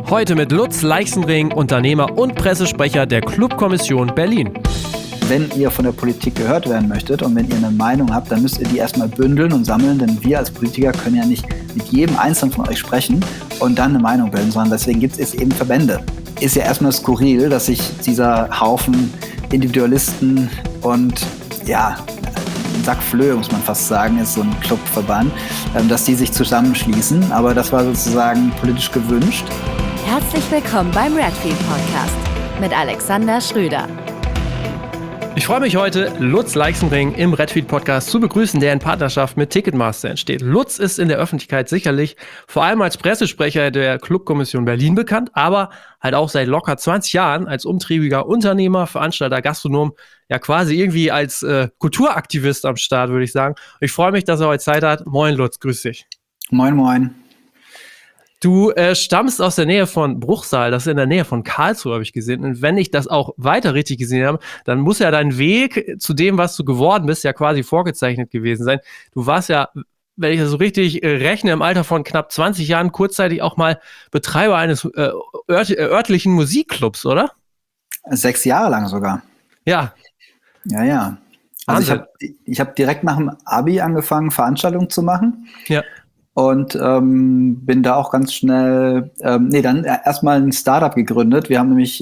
Heute mit Lutz Leixenring, Unternehmer und Pressesprecher der Clubkommission Berlin. Wenn ihr von der Politik gehört werden möchtet und wenn ihr eine Meinung habt, dann müsst ihr die erstmal bündeln und sammeln, denn wir als Politiker können ja nicht mit jedem Einzelnen von euch sprechen und dann eine Meinung bilden, sondern deswegen gibt es eben Verbände. Ist ja erstmal skurril, dass sich dieser Haufen Individualisten und ein Sack Flöhe, muss man fast sagen, ist so ein Clubverband, dass die sich zusammenschließen, aber das war sozusagen politisch gewünscht. Herzlich willkommen beim Redfield Podcast mit Alexander Schröder. Ich freue mich heute, Lutz Leixenring im Redfield Podcast zu begrüßen, der in Partnerschaft mit Ticketmaster entsteht. Lutz ist in der Öffentlichkeit sicherlich vor allem als Pressesprecher der Clubkommission Berlin bekannt, aber halt auch seit locker 20 Jahren als umtriebiger Unternehmer, Veranstalter, Gastronom, ja quasi irgendwie als Kulturaktivist am Start, würde ich sagen. Und ich freue mich, dass er heute Zeit hat. Moin Lutz, grüß dich. Moin, moin. Du stammst aus der Nähe von Bruchsal, das ist in der Nähe von Karlsruhe, habe ich gesehen. Und wenn ich das auch weiter richtig gesehen habe, dann muss ja dein Weg zu dem, was du geworden bist, ja quasi vorgezeichnet gewesen sein. Du warst ja, wenn ich das so richtig rechne, im Alter von knapp 20 Jahren kurzzeitig auch mal Betreiber eines örtlichen Musikclubs, oder? 6 Jahre lang sogar. Ja. Ja. Also ich hab direkt nach dem Abi angefangen, Veranstaltungen zu machen. Ja. Und bin da auch ganz schnell, dann erstmal ein Startup gegründet. Wir haben nämlich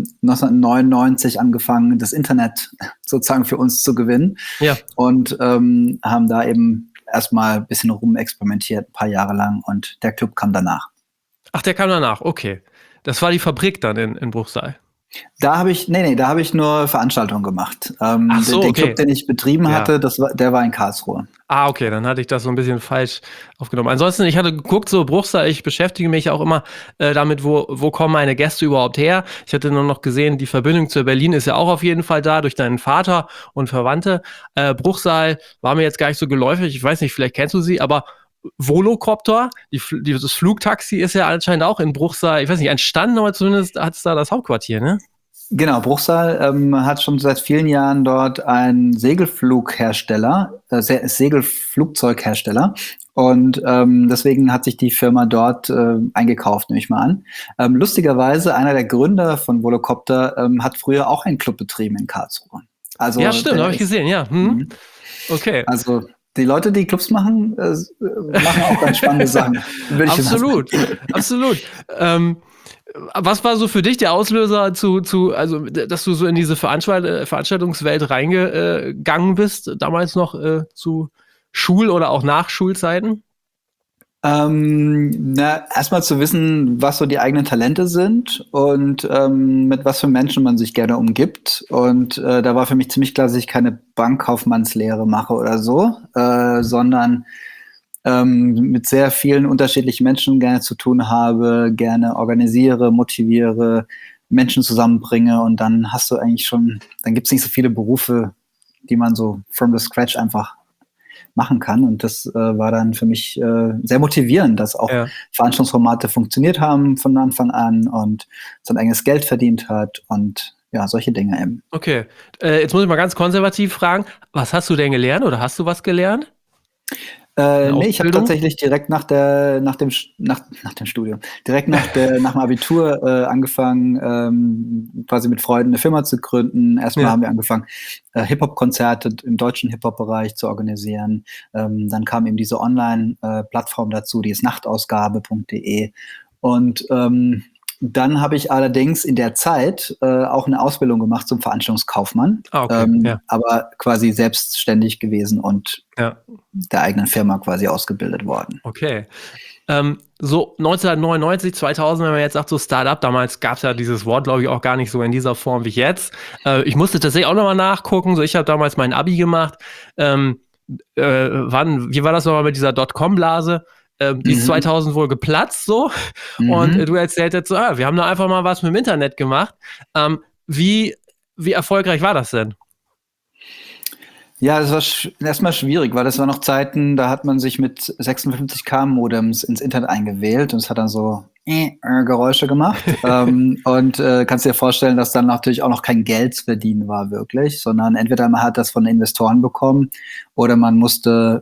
1999 angefangen, das Internet sozusagen für uns zu gewinnen. Ja. Und haben da eben erstmal ein bisschen rumexperimentiert, ein paar Jahre lang. Und der Club kam danach. Ach, der kam danach, okay. Das war die Fabrik dann in Bruchsal. Da habe ich nur Veranstaltungen gemacht. Den Club, den ich betrieben hatte, der war in Karlsruhe. Ah, okay, dann hatte ich das so ein bisschen falsch aufgenommen. Ansonsten, ich hatte geguckt, so Bruchsal, ich beschäftige mich auch immer damit, wo kommen meine Gäste überhaupt her. Ich hatte nur noch gesehen, die Verbindung zu Berlin ist ja auch auf jeden Fall da, durch deinen Vater und Verwandte. Bruchsal war mir jetzt gar nicht so geläufig, ich weiß nicht, vielleicht kennst du sie, aber Volocopter, das Flugtaxi ist ja anscheinend auch in Bruchsal, ich weiß nicht, entstanden, aber zumindest hat es da das Hauptquartier, ne? Genau, Bruchsal hat schon seit vielen Jahren dort einen Segelflugzeughersteller und deswegen hat sich die Firma dort eingekauft, nehme ich mal an. Lustigerweise, einer der Gründer von Volocopter hat früher auch einen Club betrieben in Karlsruhe. Also, ja, stimmt, habe ich gesehen, ja. Okay. Also die Leute, die Clubs machen, machen auch ganz spannende Sachen. Absolut. Was war so für dich der Auslöser also, dass du so in diese Veranstaltungswelt reingegangen bist, damals noch zu Schul- oder auch Nachschulzeiten? Erstmal zu wissen, was so die eigenen Talente sind und mit was für Menschen man sich gerne umgibt. Und da war für mich ziemlich klar, dass ich keine Bankkaufmannslehre mache oder so, sondern mit sehr vielen unterschiedlichen Menschen gerne zu tun habe, gerne organisiere, motiviere, Menschen zusammenbringe und dann hast du eigentlich dann gibt es nicht so viele Berufe, die man so from the scratch einfach machen kann und das war dann für mich sehr motivierend, dass auch Veranstaltungsformate funktioniert haben von Anfang an und sein eigenes Geld verdient hat und ja, solche Dinge eben. Okay, jetzt muss ich mal ganz konservativ fragen, was hast du denn gelernt oder hast du was gelernt? Ich habe tatsächlich direkt nach dem Studium, direkt nach dem Abitur angefangen, quasi mit Freunden eine Firma zu gründen. Erstmal haben wir angefangen, Hip-Hop-Konzerte im deutschen Hip-Hop-Bereich zu organisieren. Dann kam eben diese Online-Plattform dazu, die ist nachtausgabe.de. Und dann habe ich allerdings in der Zeit auch eine Ausbildung gemacht zum Veranstaltungskaufmann, aber quasi selbstständig gewesen und der eigenen Firma quasi ausgebildet worden. Okay. So 1999, 2000, wenn man jetzt sagt, so Startup, damals gab es ja dieses Wort, glaube ich, auch gar nicht so in dieser Form wie jetzt. Ich musste tatsächlich auch nochmal nachgucken, so ich habe damals mein Abi gemacht. Wie war das nochmal mit dieser Dotcom-Blase? Die ist 2000 wohl geplatzt, so. Und du erzählst jetzt so, wir haben da einfach mal was mit dem Internet gemacht. Wie erfolgreich war das denn? Ja, das war erstmal schwierig, weil das war noch Zeiten, da hat man sich mit 56K-Modems ins Internet eingewählt und es hat dann so Geräusche gemacht. Und kannst dir vorstellen, dass dann natürlich auch noch kein Geld zu verdienen war wirklich, sondern entweder man hat das von Investoren bekommen oder man musste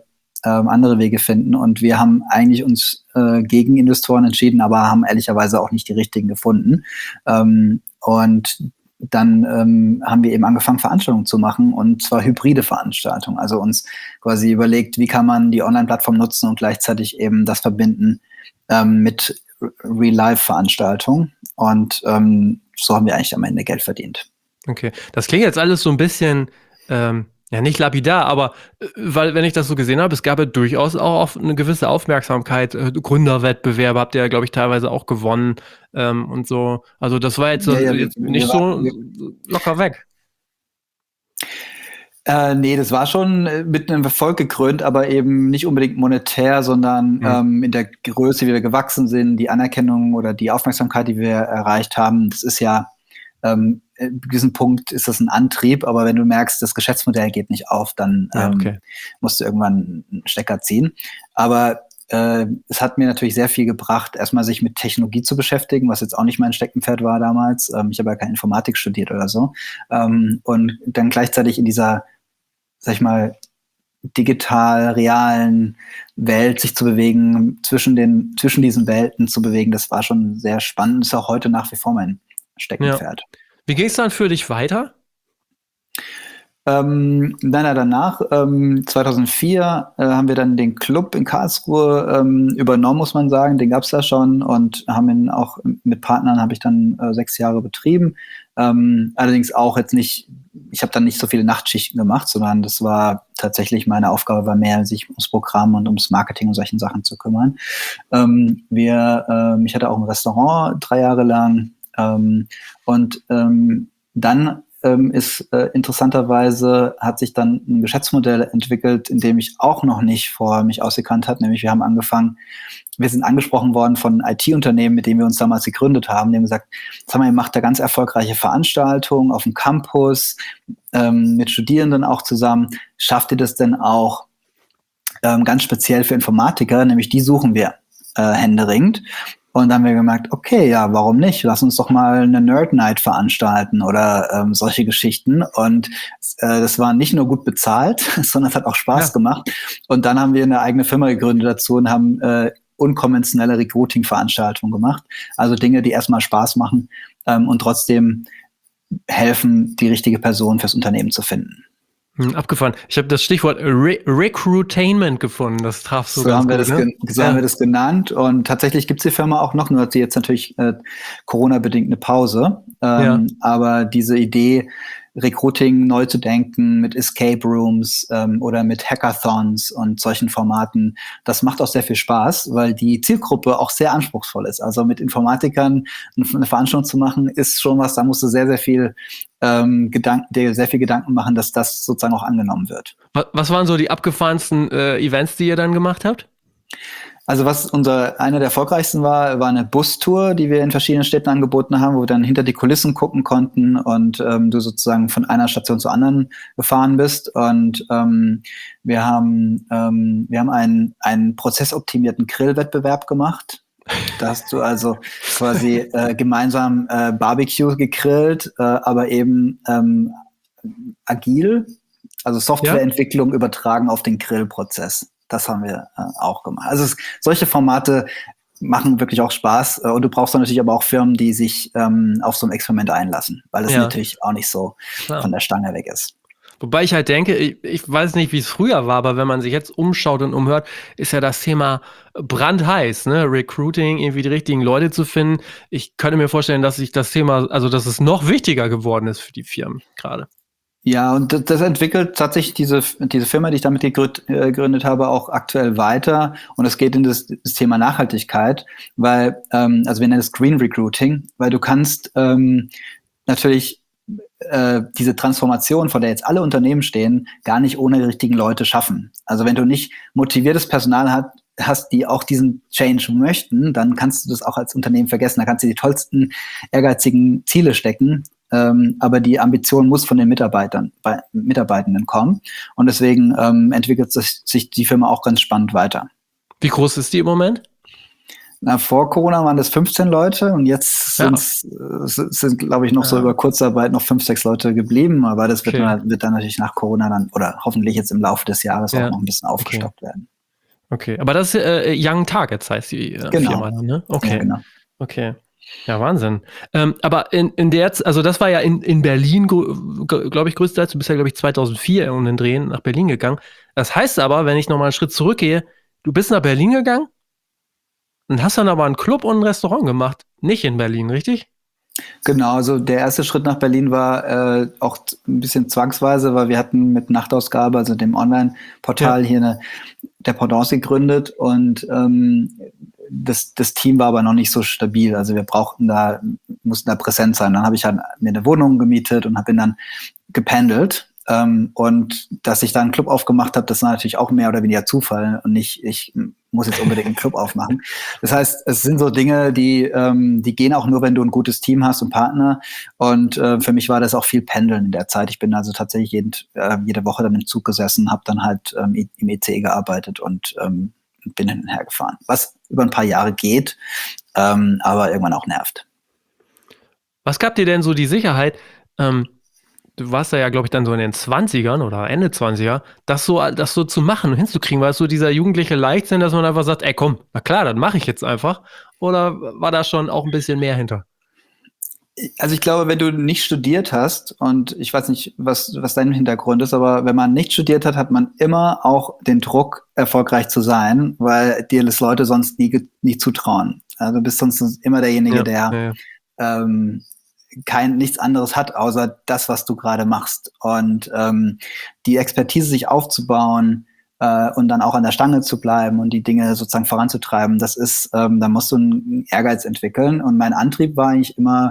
andere Wege finden. Und wir haben eigentlich uns gegen Investoren entschieden, aber haben ehrlicherweise auch nicht die richtigen gefunden. Und dann haben wir eben angefangen, Veranstaltungen zu machen, und zwar hybride Veranstaltungen. Also uns quasi überlegt, wie kann man die Online-Plattform nutzen und gleichzeitig eben das verbinden mit Real-Life-Veranstaltungen. Und so haben wir eigentlich am Ende Geld verdient. Okay, das klingt jetzt alles so ein bisschen, ja nicht lapidar, aber weil, wenn ich das so gesehen habe, es gab ja durchaus auch eine gewisse Aufmerksamkeit. Gründerwettbewerbe habt ihr ja, glaube ich, teilweise auch gewonnen und so. Also das war jetzt, jetzt nicht so locker weg. Nee, das war schon mit einem Erfolg gekrönt, aber eben nicht unbedingt monetär, sondern in der Größe, wie wir gewachsen sind, die Anerkennung oder die Aufmerksamkeit, die wir erreicht haben. Das ist ja, an diesem Punkt ist das ein Antrieb, aber wenn du merkst, das Geschäftsmodell geht nicht auf, dann musst du irgendwann einen Stecker ziehen. Aber es hat mir natürlich sehr viel gebracht, erstmal sich mit Technologie zu beschäftigen, was jetzt auch nicht mein Steckenpferd war damals. Ich habe ja keine Informatik studiert oder so. Und dann gleichzeitig in dieser, sag ich mal, digital realen Welt sich zu bewegen, zwischen diesen Welten zu bewegen, das war schon sehr spannend. Das ist auch heute nach wie vor mein Steckenpferd. Ja. Wie ging es dann für dich weiter? Danach, 2004, haben wir dann den Club in Karlsruhe übernommen, muss man sagen. Den gab es da schon, und haben ihn auch mit Partnern, habe ich dann 6 Jahre betrieben. Allerdings auch jetzt nicht, ich habe dann nicht so viele Nachtschichten gemacht, sondern das war tatsächlich, meine Aufgabe war mehr, sich ums Programm und ums Marketing und solchen Sachen zu kümmern. Ich hatte auch ein Restaurant 3 Jahre lang, und dann interessanterweise hat sich dann ein Geschäftsmodell entwickelt, in dem ich auch noch nicht vorher mich ausgekannt habe, nämlich wir sind angesprochen worden von IT-Unternehmen, mit denen wir uns damals gegründet haben. Die haben gesagt, sag mal, ihr macht da ganz erfolgreiche Veranstaltungen auf dem Campus, mit Studierenden auch zusammen. Schafft ihr das denn auch ganz speziell für Informatiker? Nämlich die suchen wir händeringend. Und dann haben wir gemerkt, okay, ja, warum nicht? Lass uns doch mal eine Nerd Night veranstalten oder solche Geschichten. Und das war nicht nur gut bezahlt, sondern es hat auch Spaß gemacht. Und dann haben wir eine eigene Firma gegründet dazu und haben unkonventionelle Recruiting-Veranstaltungen gemacht. Also Dinge, die erstmal Spaß machen und trotzdem helfen, die richtige Person fürs Unternehmen zu finden. Abgefahren. Ich habe das Stichwort Recruitainment gefunden. Das traf so ganz gut. So haben wir das genannt. Und tatsächlich gibt es die Firma auch noch, nur hat sie jetzt natürlich Corona-bedingt eine Pause. Aber diese Idee, Recruiting neu zu denken mit Escape Rooms oder mit Hackathons und solchen Formaten, das macht auch sehr viel Spaß, weil die Zielgruppe auch sehr anspruchsvoll ist. Also mit Informatikern eine Veranstaltung zu machen, ist schon was, da musst du sehr viel Gedanken machen, dass das sozusagen auch angenommen wird. Was waren so die abgefahrensten Events, die ihr dann gemacht habt? Also was einer der erfolgreichsten war eine Bustour, die wir in verschiedenen Städten angeboten haben, wo wir dann hinter die Kulissen gucken konnten und du sozusagen von einer Station zur anderen gefahren bist. Und wir haben einen prozessoptimierten Grillwettbewerb gemacht. Da hast du also quasi gemeinsam Barbecue gegrillt, aber eben agil, also Softwareentwicklung übertragen auf den Grillprozess. Das haben wir auch gemacht. Also solche Formate machen wirklich auch Spaß. Und du brauchst dann natürlich aber auch Firmen, die sich auf so ein Experiment einlassen, weil das natürlich auch nicht so von der Stange weg ist. Wobei ich halt denke, ich weiß nicht, wie es früher war, aber wenn man sich jetzt umschaut und umhört, ist ja das Thema brandheiß, ne? Recruiting, irgendwie die richtigen Leute zu finden. Ich könnte mir vorstellen, dass sich das Thema, also dass es noch wichtiger geworden ist für die Firmen gerade. Ja, und das entwickelt tatsächlich diese Firma, die ich damit gegründet habe, auch aktuell weiter. Und es geht in das Thema Nachhaltigkeit, weil, also wir nennen es Green Recruiting, weil du kannst natürlich diese Transformation, vor der jetzt alle Unternehmen stehen, gar nicht ohne die richtigen Leute schaffen. Also wenn du nicht motiviertes Personal hast, die auch diesen Change möchten, dann kannst du das auch als Unternehmen vergessen. Da kannst du die tollsten, ehrgeizigen Ziele stecken, aber die Ambition muss von den Mitarbeitenden kommen. Und deswegen entwickelt sich die Firma auch ganz spannend weiter. Wie groß ist die im Moment? Vor Corona waren das 15 Leute und jetzt sind, glaube ich, noch so über Kurzarbeit noch 5, 6 Leute geblieben. Aber das wird dann natürlich nach Corona dann oder hoffentlich jetzt im Laufe des Jahres auch noch ein bisschen aufgestockt werden. Okay, aber das ist Young Targets heißt die Genau. Firma dann, ne? Okay, Ja, genau. okay. Ja, Wahnsinn. Aber in der, also das war ja in Berlin, glaube ich, größtenteils. Du bist ja, glaube ich, 2004 um den Drehen nach Berlin gegangen. Das heißt aber, wenn ich nochmal einen Schritt zurückgehe, du bist nach Berlin gegangen und hast dann aber einen Club und ein Restaurant gemacht. Nicht in Berlin, richtig? Genau, also der erste Schritt nach Berlin war auch ein bisschen zwangsweise, weil wir hatten mit Nachtausgabe, also dem Online-Portal hier der Pendance gegründet und das Team war aber noch nicht so stabil. Also wir mussten da präsent sein. Dann habe ich halt mir eine Wohnung gemietet und bin dann gependelt. Und dass ich da einen Club aufgemacht habe, das war natürlich auch mehr oder weniger Zufall und nicht, ich muss jetzt unbedingt einen Club aufmachen. Das heißt, es sind so Dinge, die gehen auch nur, wenn du ein gutes Team hast und Partner. Und für mich war das auch viel Pendeln in der Zeit. Ich bin also tatsächlich jede Woche dann im Zug gesessen, habe dann halt im EC gearbeitet und bin hin und her gefahren. Was über ein paar Jahre geht, aber irgendwann auch nervt. Was gab dir denn so die Sicherheit, du warst ja, glaube ich, dann so in den 20ern oder Ende 20er, das so zu machen und hinzukriegen? War es so dieser jugendliche Leichtsinn, dass man einfach sagt, ey komm, na klar, dann mache ich jetzt einfach? Oder war da schon auch ein bisschen mehr hinter? Also ich glaube, wenn du nicht studiert hast, und ich weiß nicht, was dein Hintergrund ist, aber wenn man nicht studiert hat, hat man immer auch den Druck, erfolgreich zu sein, weil dir das Leute sonst nie zutrauen. Also du bist sonst immer derjenige, der nichts anderes hat, außer das, was du gerade machst. Und die Expertise sich aufzubauen und dann auch an der Stange zu bleiben und die Dinge sozusagen voranzutreiben, das ist, da musst du einen Ehrgeiz entwickeln. Und mein Antrieb war eigentlich immer,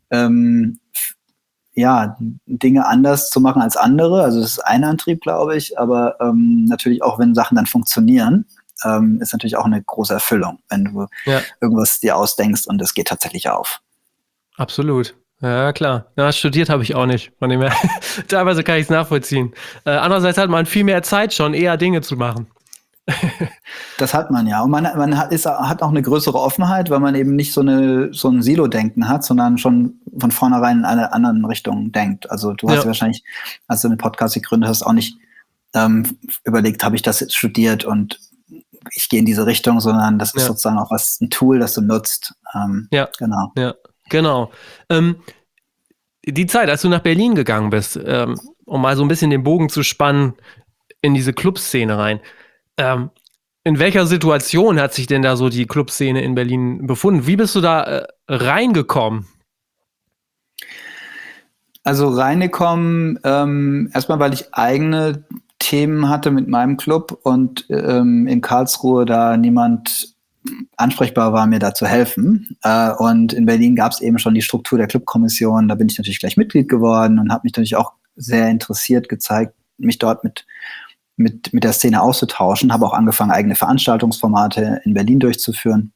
Dinge anders zu machen als andere. Also das ist ein Antrieb, glaube ich, aber natürlich auch, wenn Sachen dann funktionieren, ist natürlich auch eine große Erfüllung, wenn du irgendwas dir ausdenkst und es geht tatsächlich auf. Absolut. Ja, klar. Ja, studiert habe ich auch nicht. Von dem her, teilweise kann ich es nachvollziehen. Andererseits hat man viel mehr Zeit schon, eher Dinge zu machen. Das hat man ja. Und man hat auch eine größere Offenheit, weil man eben nicht so ein Silo-Denken hat, sondern schon von vornherein in eine anderen Richtung denkt. Also du hast ja wahrscheinlich, als du den Podcast gegründet hast, auch nicht überlegt, habe ich das jetzt studiert und ich gehe in diese Richtung, sondern das ist sozusagen auch ein Tool, das du nutzt. Genau. Ja, genau. Die Zeit, als du nach Berlin gegangen bist, um mal so ein bisschen den Bogen zu spannen in diese Clubszene rein, in welcher Situation hat sich denn da so die Clubszene in Berlin befunden? Wie bist du da reingekommen? Also reingekommen, erstmal, weil ich eigene Themen hatte mit meinem Club und in Karlsruhe da niemand ansprechbar war, mir da zu helfen. Und in Berlin gab es eben schon die Struktur der Clubkommission. Da bin ich natürlich gleich Mitglied geworden und habe mich natürlich auch sehr interessiert gezeigt, mich dort mit der Szene auszutauschen, habe auch angefangen, eigene Veranstaltungsformate in Berlin durchzuführen.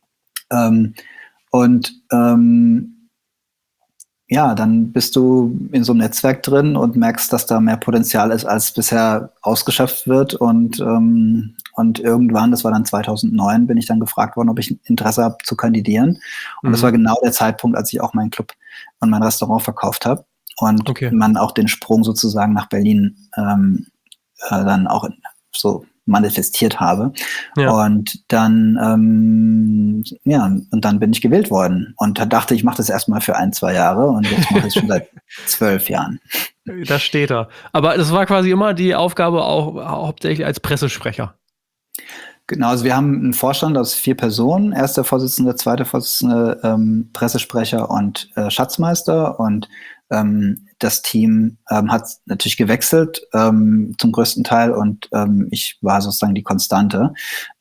Dann bist du in so einem Netzwerk drin und merkst, dass da mehr Potenzial ist, als bisher ausgeschöpft wird. Und irgendwann, das war dann 2009, bin ich dann gefragt worden, ob ich Interesse habe zu kandidieren. Und das war genau der Zeitpunkt, als ich auch meinen Club und mein Restaurant verkauft habe. Und man auch den Sprung sozusagen nach Berlin dann auch so manifestiert habe. Ja. Und dann und dann bin ich gewählt worden und da dachte ich, mache das erstmal für 1-2 Jahre und jetzt mache ich es schon seit 12 Jahren. Da steht er. Aber das war quasi immer die Aufgabe auch hauptsächlich als Pressesprecher. Genau, also wir haben einen Vorstand aus 4 Personen, erster Vorsitzende, zweiter Vorsitzende, Pressesprecher und Schatzmeister und das Team hat natürlich gewechselt zum größten Teil und ich war sozusagen die Konstante.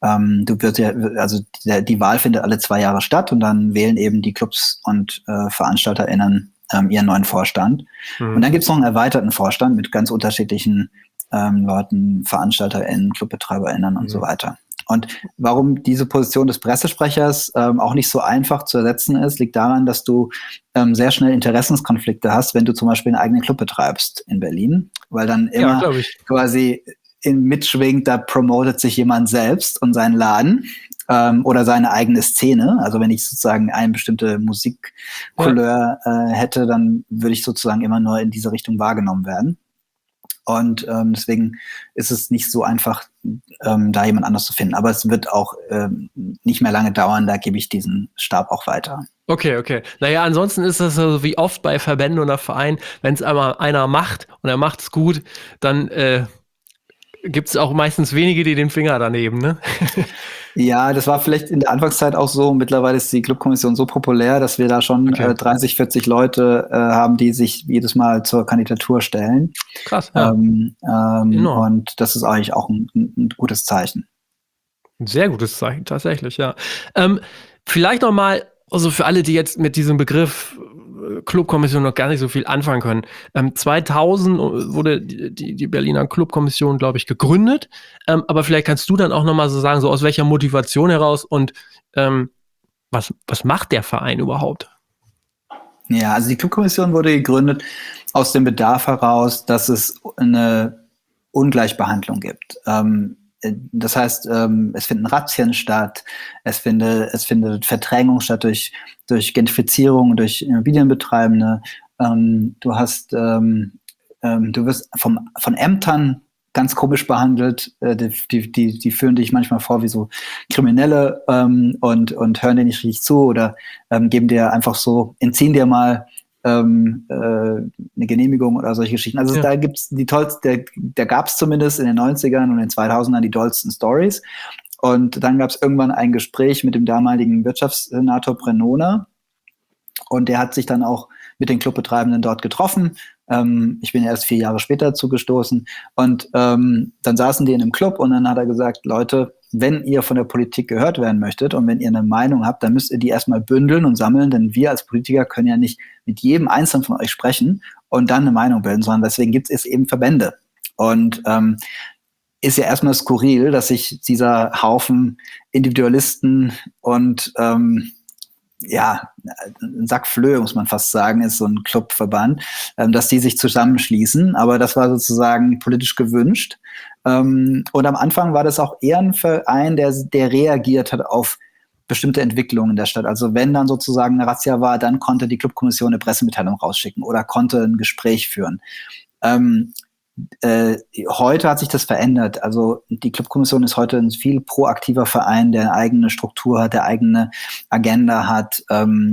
Die Wahl findet alle 2 Jahre statt und dann wählen eben die Clubs und VeranstalterInnen ihren neuen Vorstand. Und dann gibt es noch einen erweiterten Vorstand mit ganz unterschiedlichen Leuten, VeranstalterInnen, ClubbetreiberInnen und so weiter. Und warum diese Position des Pressesprechers auch nicht so einfach zu ersetzen ist, liegt daran, dass du sehr schnell Interessenskonflikte hast, wenn du zum Beispiel einen eigenen Club betreibst in Berlin, weil dann immer quasi mitschwingt, da promotet sich jemand selbst und seinen Laden oder seine eigene Szene. Also wenn ich sozusagen eine bestimmte Musikcouleur hätte, dann würde ich sozusagen immer nur in diese Richtung wahrgenommen werden. Und deswegen ist es nicht so einfach, da jemand anders zu finden. Aber es wird auch nicht mehr lange dauern, da gebe ich diesen Stab auch weiter. Okay. Naja, ansonsten ist das so wie oft bei Verbänden oder Vereinen, wenn es einmal einer macht und er macht es gut, dann gibt es auch meistens wenige, die den Finger daneben, ne? Ja, das war vielleicht in der Anfangszeit auch so. Mittlerweile ist die Clubkommission so populär, dass wir da schon 30, 40 Leute haben, die sich jedes Mal zur Kandidatur stellen. Krass, ja. Und das ist eigentlich auch ein gutes Zeichen. Ein sehr gutes Zeichen, tatsächlich, ja. Vielleicht noch mal, also für alle, die jetzt mit diesem Begriff Clubkommission noch gar nicht so viel anfangen können. 2000 wurde die Berliner Clubkommission, glaube ich, gegründet. Aber vielleicht kannst du dann auch noch mal so sagen, so aus welcher Motivation heraus und was macht der Verein überhaupt? Ja, also die Clubkommission wurde gegründet aus dem Bedarf heraus, dass es eine Ungleichbehandlung gibt. Das heißt, es finden Razzien statt, es findet Verdrängung statt durch Gentrifizierung, durch Immobilienbetreibende. Du wirst von Ämtern ganz komisch behandelt. Die führen dich manchmal vor wie so Kriminelle und hören dir nicht richtig zu oder geben dir einfach so, entziehen dir mal eine Genehmigung oder solche Geschichten. Also da gibt's da gab es zumindest in den 90ern und den 2000ern die dollsten Stories. Und dann gab es irgendwann ein Gespräch mit dem damaligen Wirtschaftssenator Brennona. Und der hat sich dann auch mit den Clubbetreibenden dort getroffen. Ich bin erst 4 Jahre später zugestoßen. Und dann saßen die in einem Club und dann hat er gesagt, Leute, wenn ihr von der Politik gehört werden möchtet und wenn ihr eine Meinung habt, dann müsst ihr die erstmal bündeln und sammeln, denn wir als Politiker können ja nicht mit jedem Einzelnen von euch sprechen und dann eine Meinung bilden, sondern deswegen gibt es eben Verbände. Und ist ja erstmal skurril, dass sich dieser Haufen Individualisten und ein Sack Flöhe, muss man fast sagen, ist so ein Clubverband, dass die sich zusammenschließen. Aber das war sozusagen politisch gewünscht. Und am Anfang war das auch eher ein Verein, der reagiert hat auf bestimmte Entwicklungen in der Stadt. Also wenn dann sozusagen eine Razzia war, dann konnte die Clubkommission eine Pressemitteilung rausschicken oder konnte ein Gespräch führen. Heute hat sich das verändert. Also die Clubkommission ist heute ein viel proaktiver Verein, der eine eigene Struktur hat, der eigene Agenda hat.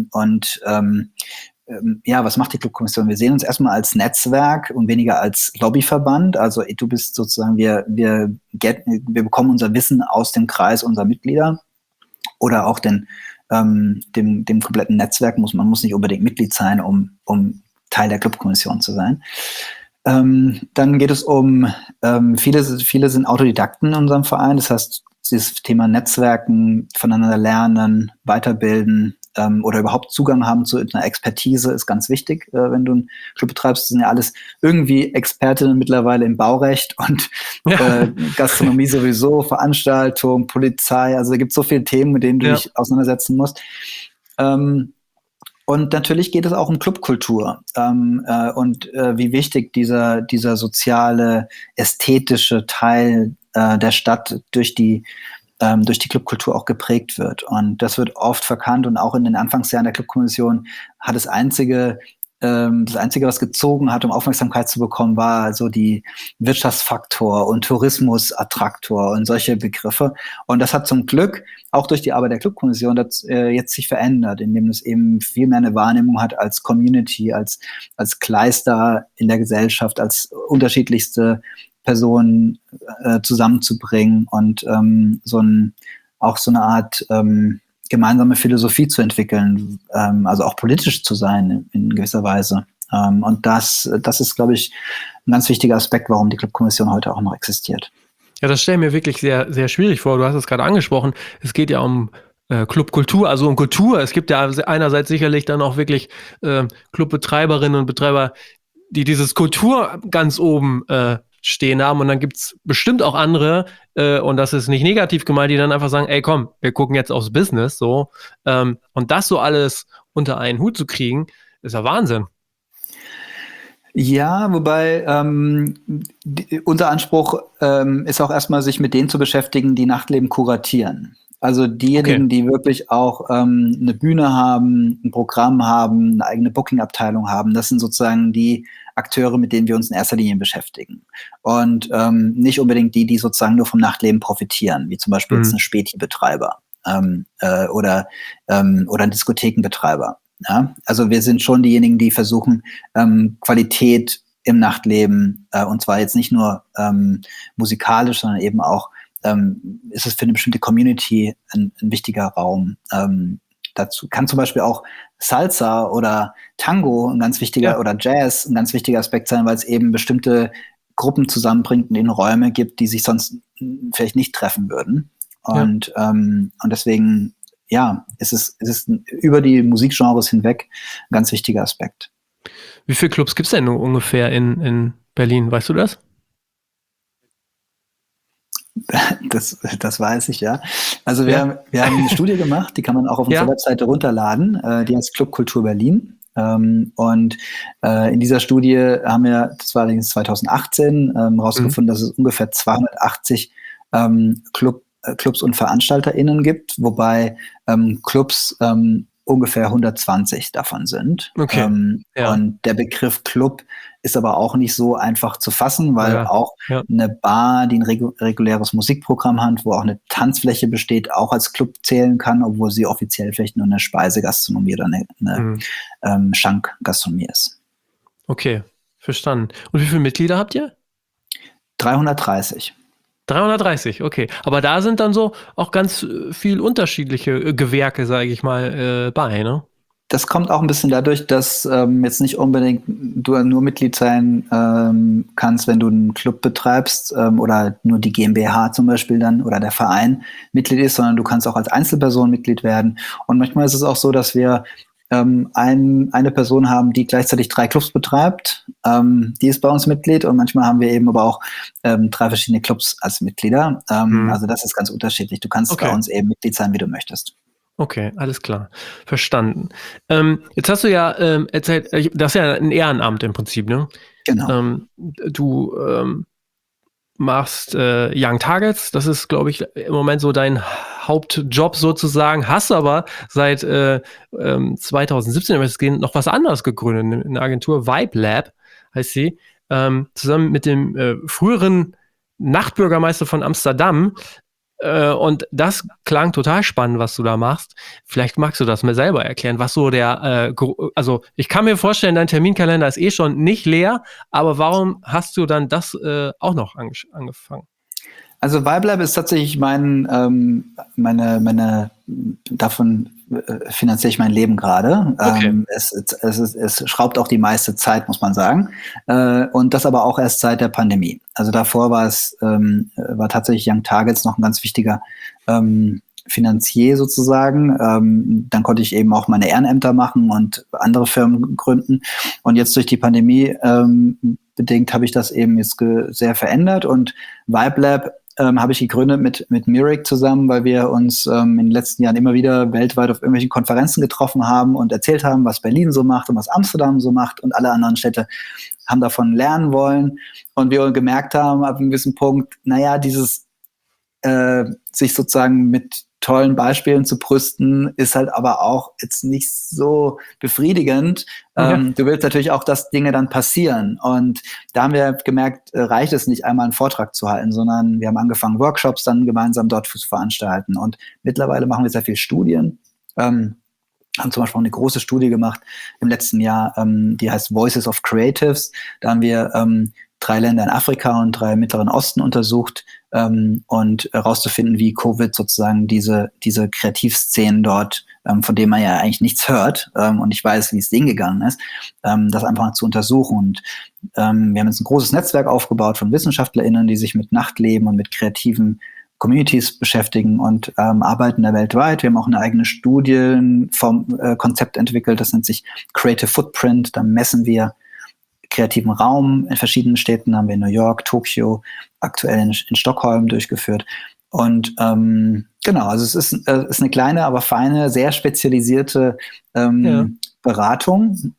Was macht die Clubkommission? Wir sehen uns erstmal als Netzwerk und weniger als Lobbyverband. Also du bist sozusagen, wir bekommen unser Wissen aus dem Kreis unserer Mitglieder oder auch dem kompletten Netzwerk. Man muss nicht unbedingt Mitglied sein, um Teil der Clubkommission zu sein. Dann geht es um, viele sind Autodidakten in unserem Verein. Das heißt, dieses Thema Netzwerken, voneinander lernen, weiterbilden oder überhaupt Zugang haben zu einer Expertise ist ganz wichtig, wenn du einen Club betreibst. Das sind ja alles irgendwie Expertinnen mittlerweile im Baurecht und Gastronomie sowieso, Veranstaltung, Polizei. Also da gibt es so viele Themen, mit denen du dich auseinandersetzen musst. Und natürlich geht es auch um Clubkultur wie wichtig dieser soziale, ästhetische Teil der Stadt durch die Clubkultur auch geprägt wird. Und das wird oft verkannt und auch in den Anfangsjahren der Clubkommission hat das Einzige, was gezogen hat, um Aufmerksamkeit zu bekommen, war so die Wirtschaftsfaktor und Tourismusattraktor und solche Begriffe. Und das hat zum Glück auch durch die Arbeit der Clubkommission jetzt sich verändert, indem es eben viel mehr eine Wahrnehmung hat als Community, als Kleister in der Gesellschaft, als unterschiedlichste Personen zusammenzubringen und auch so eine Art gemeinsame Philosophie zu entwickeln, also auch politisch zu sein in gewisser Weise. Und das ist, glaube ich, ein ganz wichtiger Aspekt, warum die Clubkommission heute auch noch existiert. Ja, das stelle ich mir wirklich sehr, sehr schwierig vor. Du hast es gerade angesprochen. Es geht ja um Clubkultur, also um Kultur. Es gibt ja einerseits sicherlich dann auch wirklich Clubbetreiberinnen und Betreiber, die dieses Kultur ganz oben stehen haben. Und dann gibt es bestimmt auch andere, und das ist nicht negativ gemeint, die dann einfach sagen, ey komm, wir gucken jetzt aufs Business. So. Und das so alles unter einen Hut zu kriegen, ist ja Wahnsinn. Ja, wobei unser Anspruch ist auch erstmal, sich mit denen zu beschäftigen, die Nachtleben kuratieren. Also diejenigen, die wirklich auch eine Bühne haben, ein Programm haben, eine eigene Booking-Abteilung haben, das sind sozusagen die Akteure, mit denen wir uns in erster Linie beschäftigen. Und nicht unbedingt die sozusagen nur vom Nachtleben profitieren, wie zum Beispiel jetzt ein Späti-Betreiber oder ein Diskothekenbetreiber. Ja? Also wir sind schon diejenigen, die versuchen, Qualität im Nachtleben, und zwar jetzt nicht nur musikalisch, sondern eben auch ist es für eine bestimmte Community ein wichtiger Raum. Dazu kann zum Beispiel auch Salsa oder Tango ein ganz wichtiger oder Jazz ein ganz wichtiger Aspekt sein, weil es eben bestimmte Gruppen zusammenbringt und ihnen Räume gibt, die sich sonst vielleicht nicht treffen würden. Und deswegen, ist es über die Musikgenres hinweg ein ganz wichtiger Aspekt. Wie viele Clubs gibt es denn ungefähr in Berlin? Weißt du das? Das weiß ich, ja. Also wir haben eine Studie gemacht, die kann man auch auf unserer Webseite runterladen, die heißt Club Kultur Berlin. Und in dieser Studie haben wir, das war allerdings 2018, rausgefunden, dass es ungefähr 280 Clubs und VeranstalterInnen gibt, wobei Clubs ungefähr 120 davon sind. Okay. Und der Begriff Club ist aber auch nicht so einfach zu fassen, weil auch eine Bar, die ein reguläres Musikprogramm hat, wo auch eine Tanzfläche besteht, auch als Club zählen kann, obwohl sie offiziell vielleicht nur eine Speisegastronomie oder eine Schankgastronomie ist. Okay, verstanden. Und wie viele Mitglieder habt ihr? 330. 330, okay. Aber da sind dann so auch ganz viel unterschiedliche Gewerke, sage ich mal, bei, ne? Das kommt auch ein bisschen dadurch, dass jetzt nicht unbedingt du nur Mitglied sein kannst, wenn du einen Club betreibst oder nur die GmbH zum Beispiel dann oder der Verein Mitglied ist, sondern du kannst auch als Einzelperson Mitglied werden. Und manchmal ist es auch so, dass wir eine Person haben, die gleichzeitig 3 Clubs betreibt, die ist bei uns Mitglied, und manchmal haben wir eben aber auch 3 verschiedene Clubs als Mitglieder. Also das ist ganz unterschiedlich. Du kannst bei uns eben Mitglied sein, wie du möchtest. Okay, alles klar. Verstanden. Jetzt hast du ja erzählt, das ist ja ein Ehrenamt im Prinzip, ne? Genau. Du machst Young Targets, das ist, glaube ich, im Moment so dein Hauptjob sozusagen, hast aber seit 2017 noch was anderes gegründet, eine Agentur, Vibe Lab heißt sie, zusammen mit dem früheren Nachtbürgermeister von Amsterdam. Und das klang total spannend, was du da machst. Vielleicht magst du das mir selber erklären, was so also ich kann mir vorstellen, dein Terminkalender ist eh schon nicht leer, aber warum hast du dann das auch noch angefangen? Also Vibe Lab ist tatsächlich davon finanziere ich mein Leben gerade. Okay. Es schraubt auch die meiste Zeit, muss man sagen. Und das aber auch erst seit der Pandemie. Also davor war tatsächlich Young Targets noch ein ganz wichtiger Finanzier sozusagen. Dann konnte ich eben auch meine Ehrenämter machen und andere Firmen gründen. Und jetzt durch die Pandemie bedingt habe ich das eben jetzt sehr verändert. Und Vibe Lab habe ich gegründet mit Mirik zusammen, weil wir uns in den letzten Jahren immer wieder weltweit auf irgendwelchen Konferenzen getroffen haben und erzählt haben, was Berlin so macht und was Amsterdam so macht, und alle anderen Städte haben davon lernen wollen. Und wir gemerkt haben, ab einem gewissen Punkt, dieses sich sozusagen mit tollen Beispielen zu brüsten, ist halt aber auch jetzt nicht so befriedigend. Du willst natürlich auch, dass Dinge dann passieren. Und da haben wir gemerkt, reicht es nicht, einmal einen Vortrag zu halten, sondern wir haben angefangen, Workshops dann gemeinsam dort zu veranstalten. Und mittlerweile machen wir sehr viel Studien. Haben zum Beispiel auch eine große Studie gemacht im letzten Jahr, die heißt Voices of Creatives. Da haben wir 3 Länder in Afrika und 3 im Mittleren Osten untersucht, und herauszufinden, wie Covid sozusagen diese Kreativszenen dort, von denen man ja eigentlich nichts hört, und ich weiß, wie es denen gegangen ist, das einfach mal zu untersuchen. Und wir haben jetzt ein großes Netzwerk aufgebaut von WissenschaftlerInnen, die sich mit Nachtleben und mit kreativen Communities beschäftigen und arbeiten da weltweit. Wir haben auch eine eigene Studienkonzept entwickelt, das nennt sich Creative Footprint. Da messen wir kreativen Raum in verschiedenen Städten, haben wir in New York, Tokio, aktuell in Stockholm durchgeführt. Und also es ist eine kleine, aber feine, sehr spezialisierte Beratung.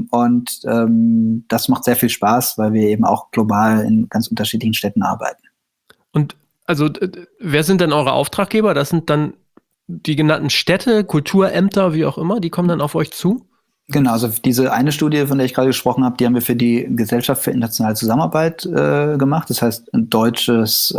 Das macht sehr viel Spaß, weil wir eben auch global in ganz unterschiedlichen Städten arbeiten. Und also wer sind denn eure Auftraggeber? Das sind dann die genannten Städte, Kulturämter, wie auch immer, die kommen dann auf euch zu? Genau, also diese eine Studie, von der ich gerade gesprochen habe, die haben wir für die Gesellschaft für internationale Zusammenarbeit gemacht. Das heißt, ein deutsches,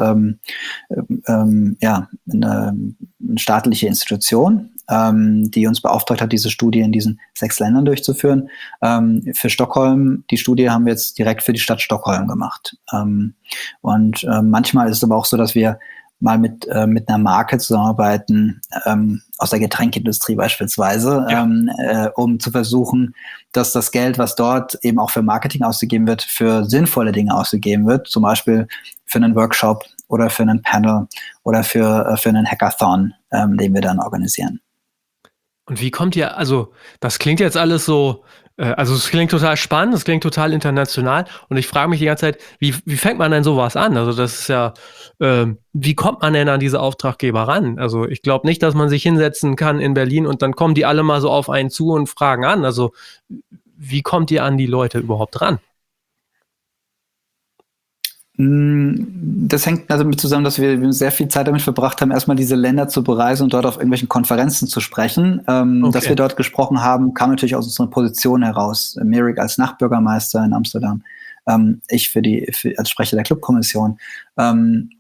eine staatliche Institution, die uns beauftragt hat, diese Studie in diesen 6 Ländern durchzuführen. Für Stockholm, die Studie haben wir jetzt direkt für die Stadt Stockholm gemacht. Manchmal ist es aber auch so, dass wir mal mit einer Marke zusammenarbeiten, aus der Getränkindustrie beispielsweise, um zu versuchen, dass das Geld, was dort eben auch für Marketing ausgegeben wird, für sinnvolle Dinge ausgegeben wird, zum Beispiel für einen Workshop oder für einen Panel oder für einen Hackathon, den wir dann organisieren. Und wie kommt ihr, also das klingt jetzt alles so, also es klingt total spannend, es klingt total international und ich frage mich die ganze Zeit, wie fängt man denn sowas an? Also das ist ja, wie kommt man denn an diese Auftraggeber ran? Also ich glaube nicht, dass man sich hinsetzen kann in Berlin und dann kommen die alle mal so auf einen zu und fragen an. Also wie kommt ihr an die Leute überhaupt ran? Das hängt damit zusammen, dass wir sehr viel Zeit damit verbracht haben, erstmal diese Länder zu bereisen und dort auf irgendwelchen Konferenzen zu sprechen. Okay. Dass wir dort gesprochen haben, kam natürlich aus unserer Position heraus. Mirik als Nachbürgermeister in Amsterdam, ich als Sprecher der Clubkommission. Das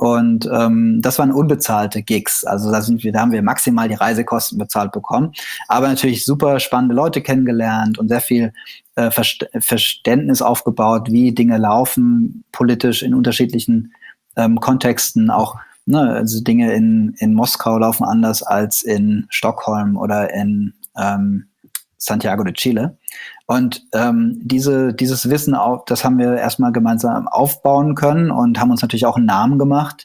waren unbezahlte Gigs. Also da haben wir maximal die Reisekosten bezahlt bekommen. Aber natürlich super spannende Leute kennengelernt und sehr viel Verständnis aufgebaut, wie Dinge laufen, politisch in unterschiedlichen Kontexten. Auch also Dinge in Moskau laufen anders als in Stockholm oder in Santiago de Chile. Und dieses Wissen, das haben wir erstmal gemeinsam aufbauen können und haben uns natürlich auch einen Namen gemacht.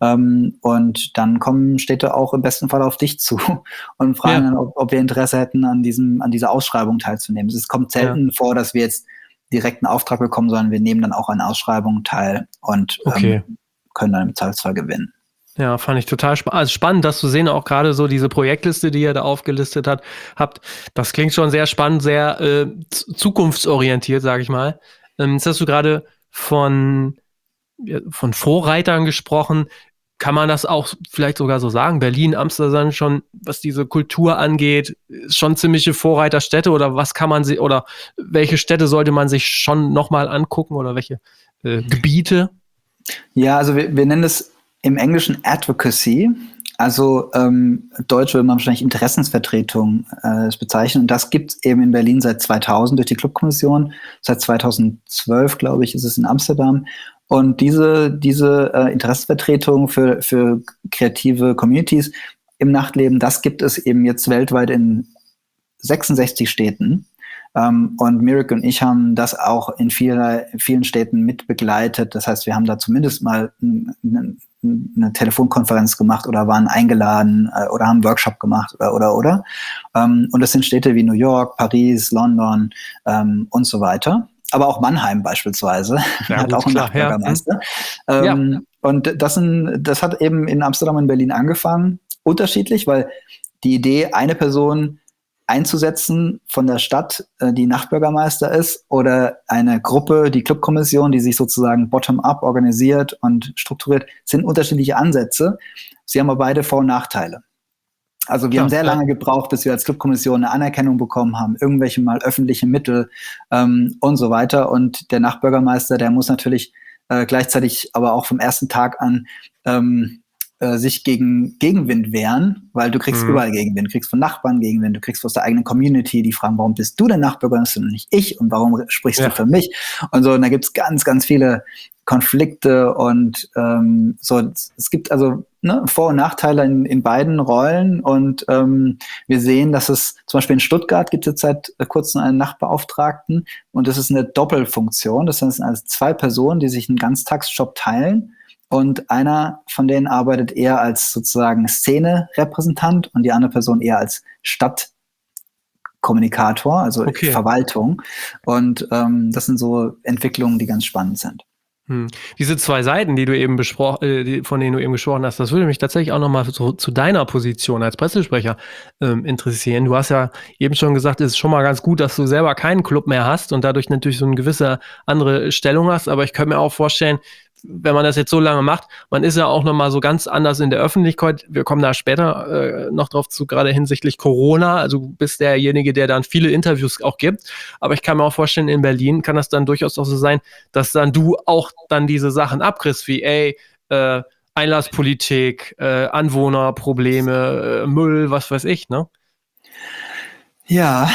Und dann kommen Städte auch im besten Fall auf dich zu und fragen dann, ob wir Interesse hätten, an dieser Ausschreibung teilzunehmen. Es kommt selten vor, dass wir jetzt direkt einen Auftrag bekommen, sondern wir nehmen dann auch an Ausschreibungen teil und können dann im Zweifelsfall gewinnen. Ja, fand ich total spannend, das zu sehen, auch gerade so diese Projektliste, die ihr da aufgelistet habt. Das klingt schon sehr spannend, sehr zukunftsorientiert, sage ich mal. Jetzt hast du gerade von Vorreitern gesprochen. Kann man das auch vielleicht sogar so sagen? Berlin, Amsterdam schon, was diese Kultur angeht, ist schon ziemliche Vorreiterstädte oder was kann man oder welche Städte sollte man sich schon nochmal angucken oder welche Gebiete? Ja, also wir nennen es im Englischen Advocacy, also Deutsch würde man wahrscheinlich Interessensvertretung bezeichnen. Und das gibt es eben in Berlin seit 2000 durch die Clubkommission. Seit 2012, glaube ich, ist es in Amsterdam. Und diese Interessensvertretung für kreative Communities im Nachtleben, das gibt es eben jetzt weltweit in 66 Städten. Und Mirik und ich haben das auch in vielen Städten mit begleitet. Das heißt, wir haben da zumindest mal eine Telefonkonferenz gemacht oder waren eingeladen oder haben einen Workshop gemacht oder. Und das sind Städte wie New York, Paris, London und so weiter. Aber auch Mannheim beispielsweise hat auch einen Nachbürgermeister. Und das hat eben in Amsterdam und Berlin angefangen, unterschiedlich, weil die Idee, eine Person einzusetzen von der Stadt, die Nachbürgermeister ist, oder eine Gruppe, die Clubkommission, die sich sozusagen bottom-up organisiert und strukturiert, sind unterschiedliche Ansätze. Sie haben aber beide Vor- und Nachteile. Also wir haben sehr lange gebraucht, bis wir als Clubkommission eine Anerkennung bekommen haben, irgendwelche mal öffentliche Mittel und so weiter. Und der Nachbürgermeister, der muss natürlich gleichzeitig aber auch vom ersten Tag an sich gegen Gegenwind wehren, weil du kriegst überall Gegenwind. Du kriegst von Nachbarn Gegenwind, du kriegst aus der eigenen Community, die fragen, warum bist du denn Nachbürgermeister und nicht ich und warum sprichst du für mich? Und so, und da gibt's ganz, ganz viele Konflikte und es gibt also Vor- und Nachteile in beiden Rollen und wir sehen, dass es zum Beispiel in Stuttgart gibt es jetzt seit kurzem einen Nachbeauftragten und das ist eine Doppelfunktion. Das sind also 2 Personen, die sich einen Ganztagsjob teilen. Und einer von denen arbeitet eher als sozusagen Szene-Repräsentant und die andere Person eher als Stadtkommunikator, also Verwaltung. Und das sind so Entwicklungen, die ganz spannend sind. Diese 2 Seiten, die du eben von denen du eben gesprochen hast, das würde mich tatsächlich auch nochmal zu deiner Position als Pressesprecher interessieren. Du hast ja eben schon gesagt, es ist schon mal ganz gut, dass du selber keinen Club mehr hast und dadurch natürlich so eine gewisse andere Stellung hast. Aber ich könnte mir auch vorstellen, wenn man das jetzt so lange macht, man ist ja auch nochmal so ganz anders in der Öffentlichkeit. Wir kommen da später noch drauf zu, gerade hinsichtlich Corona. Also du bist derjenige, der dann viele Interviews auch gibt. Aber ich kann mir auch vorstellen, in Berlin kann das dann durchaus auch so sein, dass dann du auch dann diese Sachen abkriegst, wie Einlasspolitik, Anwohnerprobleme, Müll, was weiß ich, ne? Ja,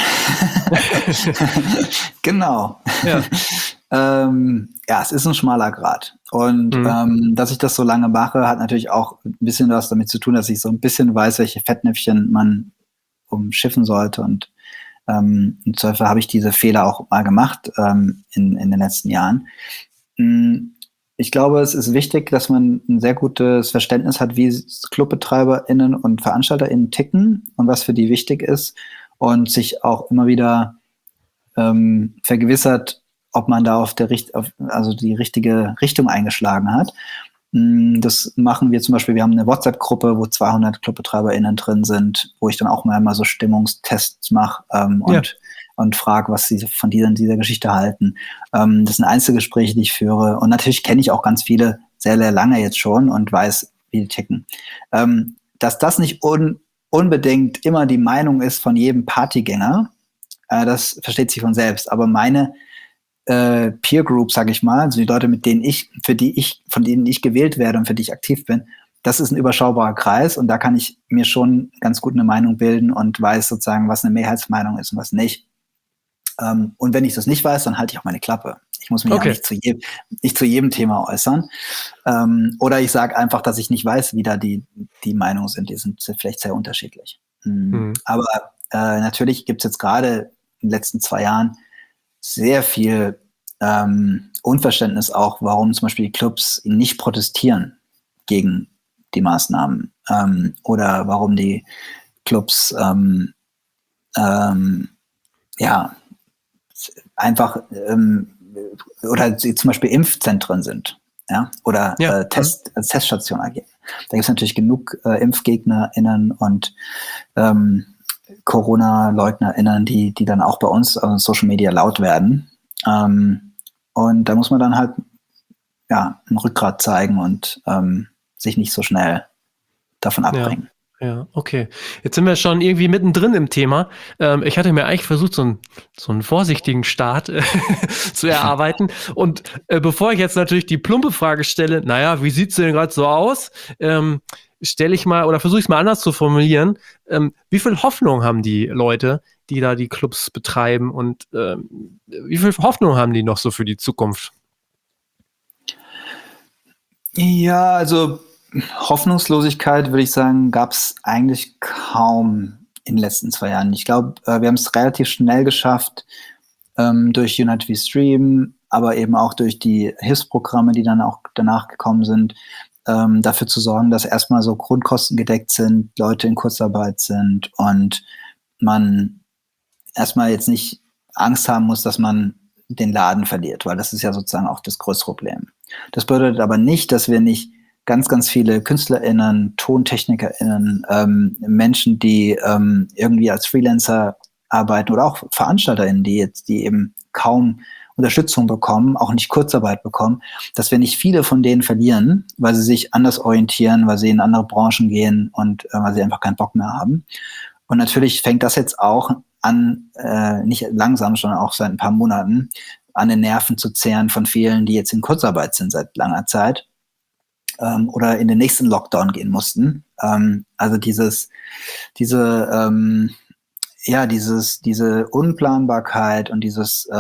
genau. Ja. Es ist ein schmaler Grat. Und dass ich das so lange mache, hat natürlich auch ein bisschen was damit zu tun, dass ich so ein bisschen weiß, welche Fettnäpfchen man umschiffen sollte. Und im Zweifel habe ich diese Fehler auch mal gemacht in den letzten Jahren. Ich glaube, es ist wichtig, dass man ein sehr gutes Verständnis hat, wie ClubbetreiberInnen und VeranstalterInnen ticken und was für die wichtig ist. Und sich auch immer wieder vergewissert, ob man da die richtige Richtung eingeschlagen hat. Das machen wir zum Beispiel, wir haben eine WhatsApp-Gruppe, wo 200 ClubbetreiberInnen drin sind, wo ich dann auch mal so Stimmungstests mache und frage, was sie von dieser Geschichte halten. Das sind Einzelgespräche, die ich führe. Und natürlich kenne ich auch ganz viele sehr, sehr lange jetzt schon und weiß, wie die ticken. Dass das nicht unbedingt immer die Meinung ist von jedem Partygänger, das versteht sich von selbst. Aber meine Peer Group, sage ich mal, also die Leute, von denen ich gewählt werde und für die ich aktiv bin, das ist ein überschaubarer Kreis und da kann ich mir schon ganz gut eine Meinung bilden und weiß sozusagen, was eine Mehrheitsmeinung ist und was nicht. Und wenn ich das nicht weiß, dann halte ich auch meine Klappe. Ich muss mich ja nicht zu jedem Thema äußern. Oder ich sage einfach, dass ich nicht weiß, wie da die Meinungen sind. Die sind vielleicht sehr unterschiedlich. Aber natürlich gibt es jetzt gerade in den letzten 2 Jahren sehr viel Unverständnis auch, warum zum Beispiel die Clubs nicht protestieren gegen die Maßnahmen oder warum die Clubs einfach oder sie zum Beispiel Impfzentren sind, ja, oder Teststationen agieren. Da gibt es natürlich genug ImpfgegnerInnen und Corona-LeugnerInnen, die dann auch bei uns auf Social Media laut werden. Und da muss man dann halt ein Rückgrat zeigen und sich nicht so schnell davon abbringen. Ja, okay. Jetzt sind wir schon irgendwie mittendrin im Thema. Ich hatte mir eigentlich versucht, so einen vorsichtigen Start zu erarbeiten. Und bevor ich jetzt natürlich die plumpe Frage stelle, naja, wie sieht's denn gerade so aus? Versuche ich es mal anders zu formulieren. Wie viel Hoffnung haben die Leute, die da die Clubs betreiben und wie viel Hoffnung haben die noch so für die Zukunft? Ja, also Hoffnungslosigkeit, würde ich sagen, gab es eigentlich kaum in den letzten 2 Jahren. Ich glaube, wir haben es relativ schnell geschafft, durch United We Stream, aber eben auch durch die Hilfsprogramme, die dann auch danach gekommen sind, dafür zu sorgen, dass erstmal so Grundkosten gedeckt sind, Leute in Kurzarbeit sind und man erstmal jetzt nicht Angst haben muss, dass man den Laden verliert, weil das ist ja sozusagen auch das größte Problem. Das bedeutet aber nicht, dass wir nicht ganz, ganz viele KünstlerInnen, TontechnikerInnen, Menschen, die irgendwie als Freelancer arbeiten oder auch VeranstalterInnen, die eben kaum Unterstützung bekommen, auch nicht Kurzarbeit bekommen, dass wir nicht viele von denen verlieren, weil sie sich anders orientieren, weil sie in andere Branchen gehen und weil sie einfach keinen Bock mehr haben. Und natürlich fängt das jetzt auch an, nicht langsam, sondern auch seit ein paar Monaten, an den Nerven zu zehren von vielen, die jetzt in Kurzarbeit sind seit langer Zeit oder in den nächsten Lockdown gehen mussten. Also diese Unplanbarkeit und dieses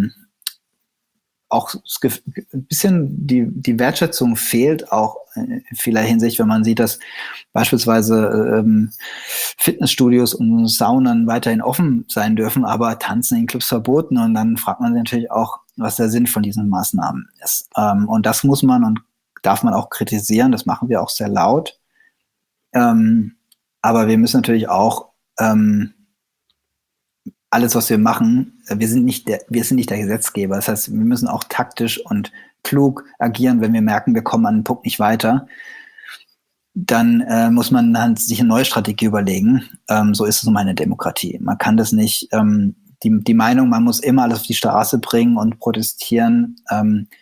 auch ein bisschen die Wertschätzung fehlt auch in vieler Hinsicht, wenn man sieht, dass beispielsweise Fitnessstudios und Saunen weiterhin offen sein dürfen, aber Tanzen in Clubs verboten. Und dann fragt man sich natürlich auch, was der Sinn von diesen Maßnahmen ist. Und das muss man und darf man auch kritisieren. Das machen wir auch sehr laut. Aber wir müssen natürlich auch alles, was wir machen, wir sind nicht der Gesetzgeber. Das heißt, wir müssen auch taktisch und klug agieren, wenn wir merken, wir kommen an den Punkt nicht weiter. Dann muss man dann sich eine neue Strategie überlegen. So ist es um eine Demokratie. Man kann das nicht, die Meinung, man muss immer alles auf die Straße bringen und protestieren,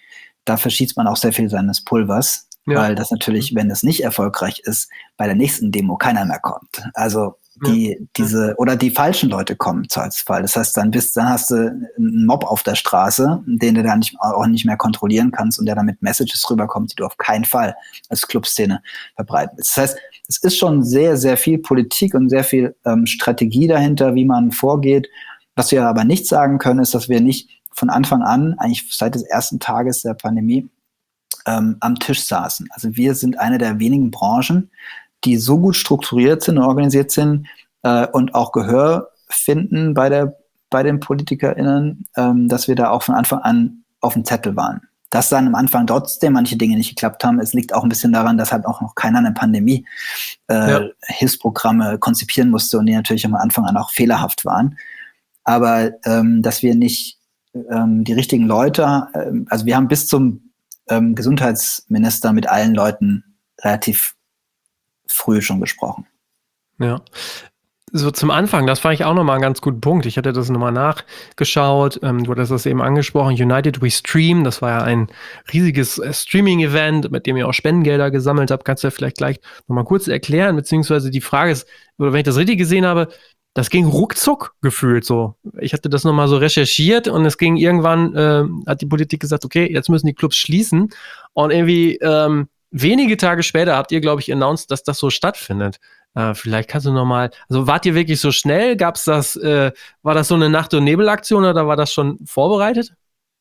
da verschießt man auch sehr viel seines Pulvers, weil das natürlich, wenn es nicht erfolgreich ist, bei der nächsten Demo keiner mehr kommt. Also oder die falschen Leute kommen zur Fall. Das heißt, dann hast du einen Mob auf der Straße, den du dann auch nicht mehr kontrollieren kannst und der dann mit Messages rüberkommt, die du auf keinen Fall als Clubszene verbreiten willst. Das heißt, es ist schon sehr, sehr viel Politik und sehr viel Strategie dahinter, wie man vorgeht. Was wir aber nicht sagen können, ist, dass wir nicht von Anfang an, eigentlich seit des ersten Tages der Pandemie, am Tisch saßen. Also wir sind eine der wenigen Branchen, die so gut strukturiert sind und organisiert sind und auch Gehör finden bei den PolitikerInnen, dass wir da auch von Anfang an auf dem Zettel waren. Dass dann am Anfang trotzdem manche Dinge nicht geklappt haben, es liegt auch ein bisschen daran, dass halt auch noch keiner eine Pandemie Hilfsprogramme konzipieren musste und die natürlich am Anfang an auch fehlerhaft waren. Aber dass wir nicht die richtigen Leute, also wir haben bis zum Gesundheitsminister mit allen Leuten relativ früh schon gesprochen. Ja. So zum Anfang, das fand ich auch nochmal einen ganz guten Punkt. Ich hatte das nochmal nachgeschaut. Du hattest das eben angesprochen. United We Stream, das war ja ein riesiges Streaming-Event, mit dem ihr auch Spendengelder gesammelt habt. Kannst du ja vielleicht gleich nochmal kurz erklären, beziehungsweise die Frage ist, oder wenn ich das richtig gesehen habe, das ging ruckzuck gefühlt so. Ich hatte das nochmal so recherchiert und es ging irgendwann, hat die Politik gesagt, okay, jetzt müssen die Clubs schließen. Und irgendwie wenige Tage später habt ihr, glaube ich, announced, dass das so stattfindet. Vielleicht kannst du nochmal, also wart ihr wirklich so schnell? Gab's das, war das so eine Nacht- und Nebelaktion oder war das schon vorbereitet?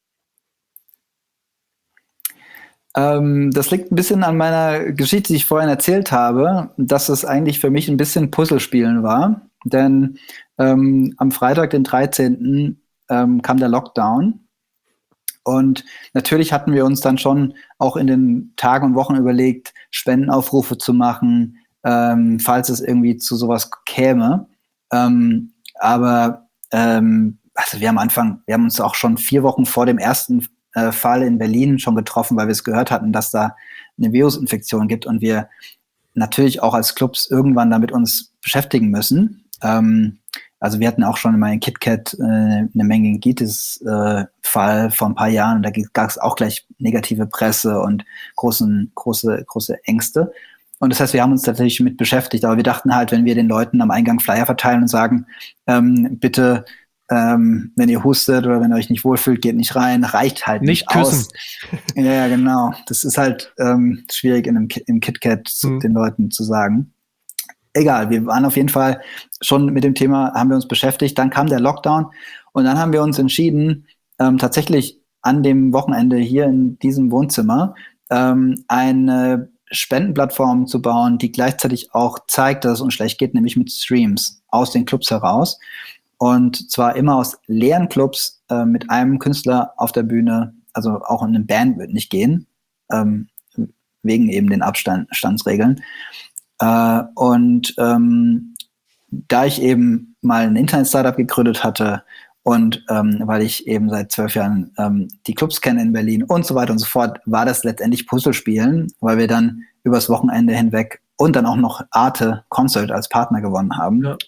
Das liegt ein bisschen an meiner Geschichte, die ich vorhin erzählt habe, dass es eigentlich für mich ein bisschen Puzzlespielen war. Denn am Freitag, den 13. kam der Lockdown. Und natürlich hatten wir uns dann schon auch in den Tagen und Wochen überlegt, Spendenaufrufe zu machen, falls es irgendwie zu sowas käme. Also wir haben uns auch schon 4 Wochen vor dem ersten Fall in Berlin schon getroffen, weil wir es gehört hatten, dass da eine Virusinfektion gibt und wir natürlich auch als Clubs irgendwann damit uns beschäftigen müssen. Also wir hatten auch schon mal in KitKat eine Meningitis-Fall vor ein paar Jahren und da gab es auch gleich negative Presse und große Ängste. Und das heißt, wir haben uns tatsächlich mit beschäftigt, aber wir dachten halt, wenn wir den Leuten am Eingang Flyer verteilen und sagen, bitte, wenn ihr hustet oder wenn ihr euch nicht wohlfühlt, geht nicht rein, reicht halt nicht aus. Ja, genau. Das ist halt schwierig im KitKat den Leuten zu sagen. Egal, wir waren auf jeden Fall schon mit dem Thema, haben wir uns beschäftigt. Dann kam der Lockdown und dann haben wir uns entschieden, tatsächlich an dem Wochenende hier in diesem Wohnzimmer eine Spendenplattform zu bauen, die gleichzeitig auch zeigt, dass es uns schlecht geht, nämlich mit Streams aus den Clubs heraus. Und zwar immer aus leeren Clubs mit einem Künstler auf der Bühne, also auch eine Band wird nicht gehen, wegen eben den Abstandsregeln. Und da ich eben mal ein Internet-Startup gegründet hatte und weil ich eben seit 12 Jahren die Clubs kenne in Berlin und so weiter und so fort, war das letztendlich Puzzlespielen, weil wir dann übers Wochenende hinweg und dann auch noch Arte Concert als Partner gewonnen haben. Ja.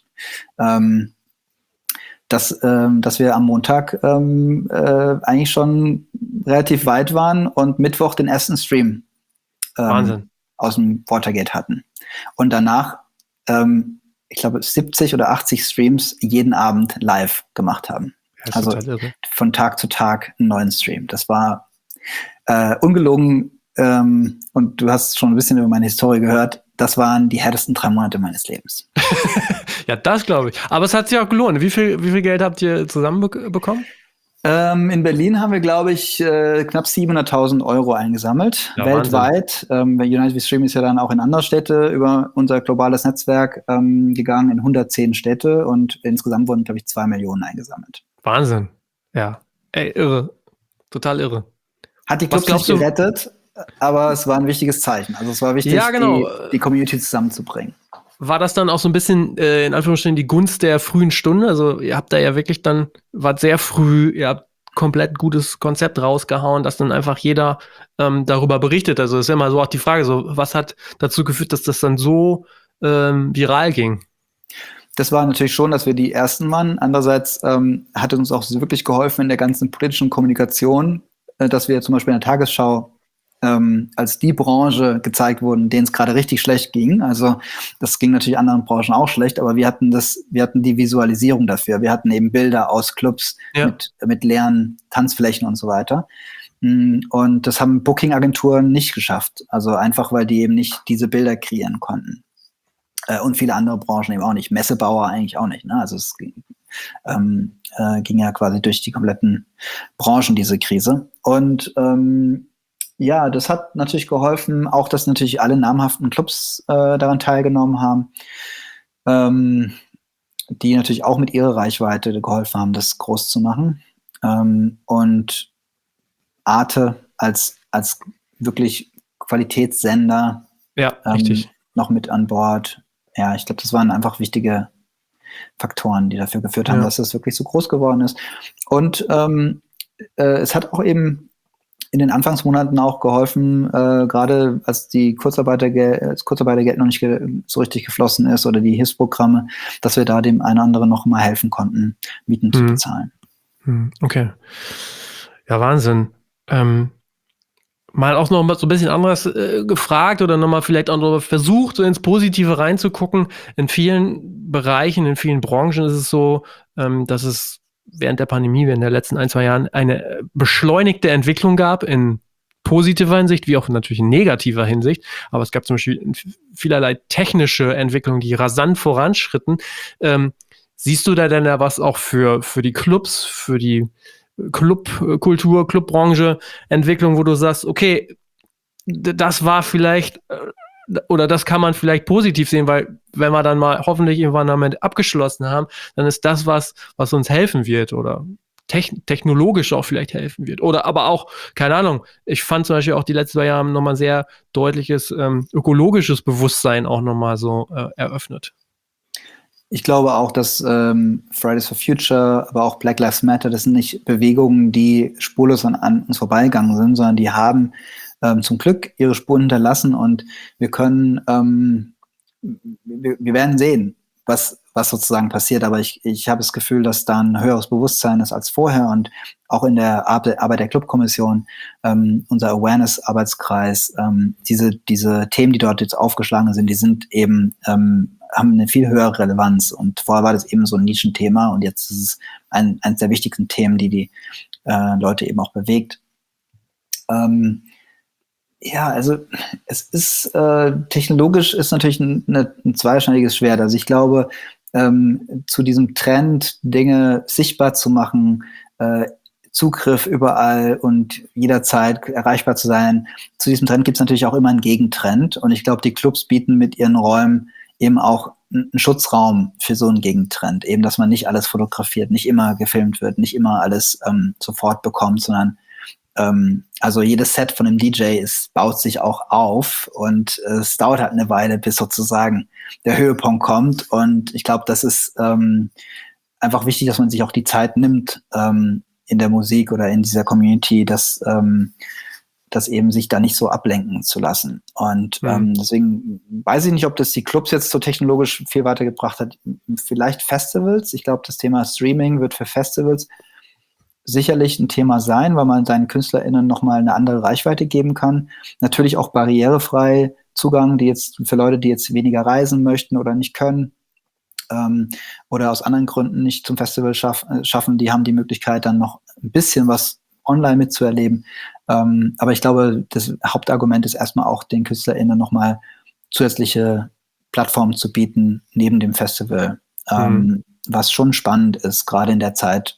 Dass wir am Montag eigentlich schon relativ weit waren und Mittwoch den ersten Stream aus dem Watergate hatten. Und danach, ich glaube, 70 oder 80 Streams jeden Abend live gemacht haben. Also von Tag zu Tag einen neuen Stream. Das war ungelogen und du hast schon ein bisschen über meine Historie gehört. Das waren die härtesten 3 Monate meines Lebens. Ja, das glaube ich. Aber es hat sich auch gelohnt. Wie viel Geld habt ihr zusammenbekommen? In Berlin haben wir, glaube ich, knapp 700.000 Euro eingesammelt, ja, weltweit. United We Stream ist ja dann auch in andere Städte über unser globales Netzwerk gegangen, in 110 Städte und insgesamt wurden, glaube ich, 2 Millionen eingesammelt. Wahnsinn. Ja. Ey, irre. Total irre. Hat die Clubs nicht gerettet, aber es war ein wichtiges Zeichen. Also es war wichtig, ja, genau, die Community zusammenzubringen. War das dann auch so ein bisschen, in Anführungsstrichen, die Gunst der frühen Stunde? Also ihr habt da ja wirklich dann, wart sehr früh, ihr habt komplett gutes Konzept rausgehauen, dass dann einfach jeder darüber berichtet. Also ist ja immer so auch die Frage, so was hat dazu geführt, dass das dann so viral ging? Das war natürlich schon, dass wir die Ersten waren. Andererseits hat es uns auch wirklich geholfen in der ganzen politischen Kommunikation, dass wir zum Beispiel in der Tagesschau als die Branche gezeigt wurden, denen es gerade richtig schlecht ging. Also das ging natürlich anderen Branchen auch schlecht, aber wir hatten die Visualisierung dafür. Wir hatten eben Bilder aus Clubs mit leeren Tanzflächen und so weiter. Und das haben Booking-Agenturen nicht geschafft. Also einfach, weil die eben nicht diese Bilder kreieren konnten. Und viele andere Branchen eben auch nicht. Messebauer eigentlich auch nicht. Ne? Also es ging ja quasi durch die kompletten Branchen, diese Krise. Und ja, das hat natürlich geholfen, auch dass natürlich alle namhaften Clubs daran teilgenommen haben, die natürlich auch mit ihrer Reichweite geholfen haben, das groß zu machen. Und Arte als wirklich Qualitätssender richtig. noch mit an Bord. Ja, ich glaube, das waren einfach wichtige Faktoren, die dafür geführt haben, dass es wirklich so groß geworden ist. Und es hat auch eben in den Anfangsmonaten auch geholfen, gerade als die Kurzarbeitergeld noch nicht so richtig geflossen ist oder die Hilfsprogramme, dass wir da dem einen oder anderen noch mal helfen konnten, Mieten zu bezahlen. Okay. Ja, Wahnsinn. Mal auch noch mal so ein bisschen anderes gefragt oder nochmal vielleicht auch noch versucht, so ins Positive reinzugucken. In vielen Bereichen, in vielen Branchen ist es so, dass es während der Pandemie, während der letzten 1-2 Jahren eine beschleunigte Entwicklung gab in positiver Hinsicht, wie auch natürlich in negativer Hinsicht. Aber es gab zum Beispiel vielerlei technische Entwicklungen, die rasant voranschritten. Siehst du da denn ja was auch für die Clubs, für die Clubkultur, Clubbranche, Entwicklung, wo du sagst, okay, das war vielleicht oder das kann man vielleicht positiv sehen, weil wenn wir dann mal hoffentlich irgendwann damit abgeschlossen haben, dann ist das was uns helfen wird oder technologisch auch vielleicht helfen wird. Oder aber auch, keine Ahnung, ich fand zum Beispiel auch die letzten 2 Jahre nochmal sehr deutliches ökologisches Bewusstsein auch nochmal so eröffnet. Ich glaube auch, dass Fridays for Future, aber auch Black Lives Matter, das sind nicht Bewegungen, die spurlos an uns vorbeigegangen sind, sondern die haben zum Glück ihre Spuren hinterlassen und wir können, wir werden sehen, was sozusagen passiert. Aber ich habe das Gefühl, dass da ein höheres Bewusstsein ist als vorher und auch in der Arbeit der Clubkommission, unser Awareness-Arbeitskreis, diese Themen, die dort jetzt aufgeschlagen sind, die sind eben haben eine viel höhere Relevanz. Und vorher war das eben so ein Nischenthema und jetzt ist es eines der wichtigsten Themen, die Leute eben auch bewegt. Ja, also es ist technologisch ist natürlich ein zweischneidiges Schwert. Also ich glaube, zu diesem Trend, Dinge sichtbar zu machen, Zugriff überall und jederzeit erreichbar zu sein, zu diesem Trend gibt es natürlich auch immer einen Gegentrend. Und ich glaube, die Clubs bieten mit ihren Räumen eben auch einen Schutzraum für so einen Gegentrend. Eben, dass man nicht alles fotografiert, nicht immer gefilmt wird, nicht immer alles sofort bekommt, sondern also jedes Set von einem DJ baut sich auch auf und es dauert halt eine Weile, bis sozusagen der Höhepunkt kommt. Und ich glaube, das ist einfach wichtig, dass man sich auch die Zeit nimmt in der Musik oder in dieser Community, dass eben sich da nicht so ablenken zu lassen. Und deswegen weiß ich nicht, ob das die Clubs jetzt so technologisch viel weitergebracht hat. Vielleicht Festivals. Ich glaube, das Thema Streaming wird für Festivals sicherlich ein Thema sein, weil man seinen KünstlerInnen nochmal eine andere Reichweite geben kann. Natürlich auch barrierefrei Zugang, die jetzt für Leute, die jetzt weniger reisen möchten oder nicht können oder aus anderen Gründen nicht zum Festival schaffen, die haben die Möglichkeit, dann noch ein bisschen was online mitzuerleben. Aber ich glaube, das Hauptargument ist erstmal auch, den KünstlerInnen nochmal zusätzliche Plattformen zu bieten, neben dem Festival. Was schon spannend ist, gerade in der Zeit,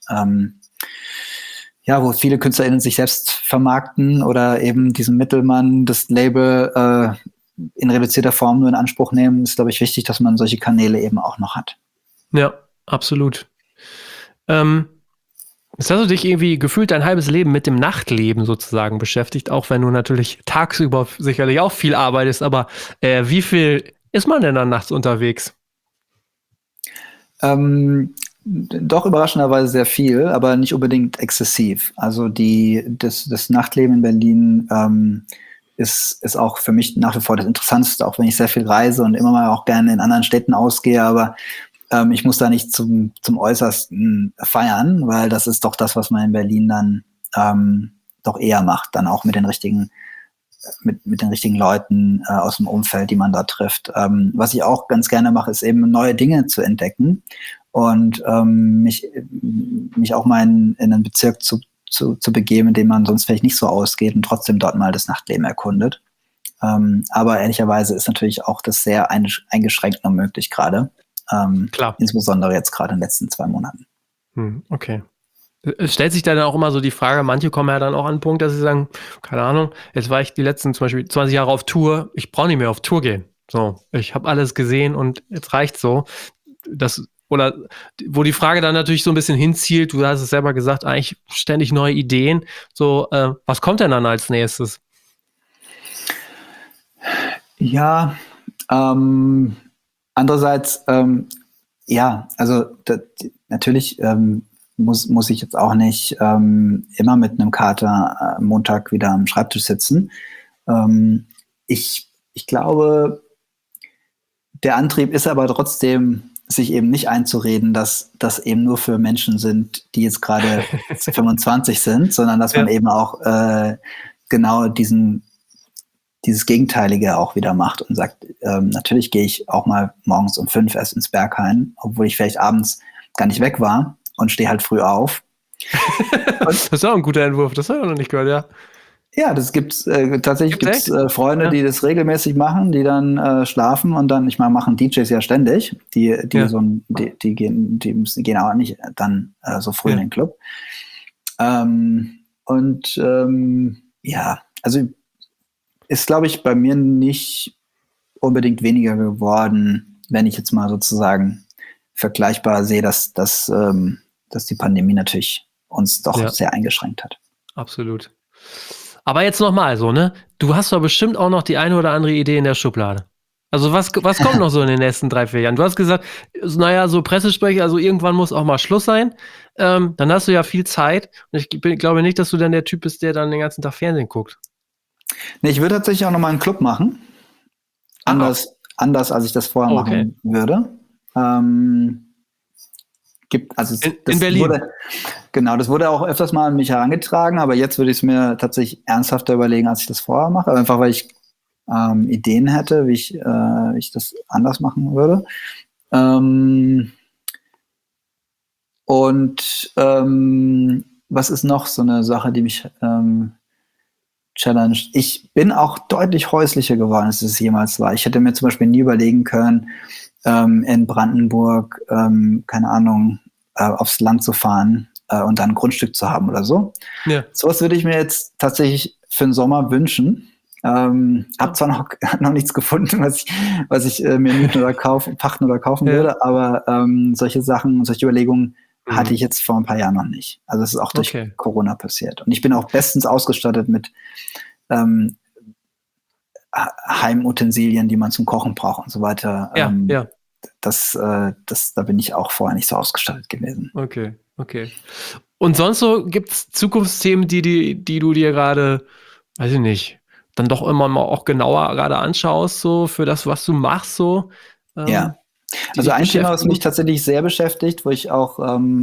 wo viele KünstlerInnen sich selbst vermarkten oder eben diesen Mittelmann, das Label in reduzierter Form nur in Anspruch nehmen, ist, glaube ich, wichtig, dass man solche Kanäle eben auch noch hat. Ja, absolut. Jetzt hast du dich irgendwie gefühlt dein halbes Leben mit dem Nachtleben sozusagen beschäftigt, auch wenn du natürlich tagsüber sicherlich auch viel arbeitest, aber wie viel ist man denn dann nachts unterwegs? Doch überraschenderweise sehr viel, aber nicht unbedingt exzessiv. Also das Nachtleben in Berlin ist auch für mich nach wie vor das Interessanteste, auch wenn ich sehr viel reise und immer mal auch gerne in anderen Städten ausgehe, aber ich muss da nicht zum Äußersten feiern, weil das ist doch das, was man in Berlin dann doch eher macht, dann auch mit den richtigen Leuten aus dem Umfeld, die man da trifft. Was ich auch ganz gerne mache, ist eben neue Dinge zu entdecken und mich auch mal in einen Bezirk zu begeben, in dem man sonst vielleicht nicht so ausgeht und trotzdem dort mal das Nachtleben erkundet. Aber ehrlicherweise ist natürlich auch das sehr eingeschränkt nur möglich gerade. Klar. Insbesondere jetzt gerade in den letzten 2 Monaten. Okay. Es stellt sich dann auch immer so die Frage, manche kommen ja dann auch an den Punkt, dass sie sagen, keine Ahnung, jetzt war ich die letzten zum Beispiel 20 Jahre auf Tour, ich brauche nicht mehr auf Tour gehen. So, ich habe alles gesehen und jetzt reicht's so. Oder wo die Frage dann natürlich so ein bisschen hinzielt, du hast es selber gesagt, eigentlich ständig neue Ideen. So, was kommt denn dann als nächstes? Ja, andererseits, also natürlich muss ich jetzt auch nicht immer mit einem Kater am Montag wieder am Schreibtisch sitzen. Ich glaube, der Antrieb ist aber trotzdem, sich eben nicht einzureden, dass das eben nur für Menschen sind, die jetzt gerade 25 sind, sondern dass man eben auch genau dieses Gegenteilige auch wieder macht und sagt, natürlich gehe ich auch mal morgens um 5 erst ins Berghain, obwohl ich vielleicht abends gar nicht weg war und stehe halt früh auf. Das ist auch ein guter Entwurf, das habe ich noch nicht gehört, ja. Ja, das gibt's tatsächlich. Gibt's Freunde, die das regelmäßig machen, die dann schlafen und dann, ich meine, machen DJs ja ständig, die gehen auch nicht dann so früh in den Club. Also ist, glaube ich, bei mir nicht unbedingt weniger geworden, wenn ich jetzt mal sozusagen vergleichbar sehe, dass die Pandemie natürlich uns doch sehr eingeschränkt hat. Absolut. Aber jetzt nochmal so, ne? Du hast doch bestimmt auch noch die eine oder andere Idee in der Schublade. Also was kommt noch so in den nächsten 3-4 Jahren? Du hast gesagt, naja, so Pressesprecher, also irgendwann muss auch mal Schluss sein. Dann hast du ja viel Zeit. Und ich glaube nicht, dass du dann der Typ bist, der dann den ganzen Tag Fernsehen guckt. Nee, ich würde tatsächlich auch nochmal einen Club machen. Anders, als ich das vorher machen würde. In Berlin. Das wurde auch öfters mal an mich herangetragen, aber jetzt würde ich es mir tatsächlich ernsthafter überlegen, als ich das vorher mache. Einfach weil ich Ideen hätte, wie ich das anders machen würde. Was ist noch so eine Sache, die mich challenged? Ich bin auch deutlich häuslicher geworden, als es jemals war. Ich hätte mir zum Beispiel nie überlegen können, in Brandenburg, keine Ahnung, aufs Land zu fahren und dann ein Grundstück zu haben oder so. Ja. Sowas würde ich mir jetzt tatsächlich für den Sommer wünschen. Hab zwar noch nichts gefunden, was ich mir mieten oder pachten oder kaufen würde, aber solche Sachen, solche Überlegungen hatte ich jetzt vor ein paar Jahren noch nicht. Also es ist auch durch Corona passiert. Und ich bin auch bestens ausgestattet mit Heimutensilien, die man zum Kochen braucht und so weiter. Da bin ich auch vorher nicht so ausgestattet gewesen. Okay. Und sonst so gibt es Zukunftsthemen, die du dir gerade, weiß ich nicht, dann doch immer mal auch genauer gerade anschaust, so für das, was du machst, so? Ja. Also ein Thema, was mich tatsächlich sehr beschäftigt, wo ich auch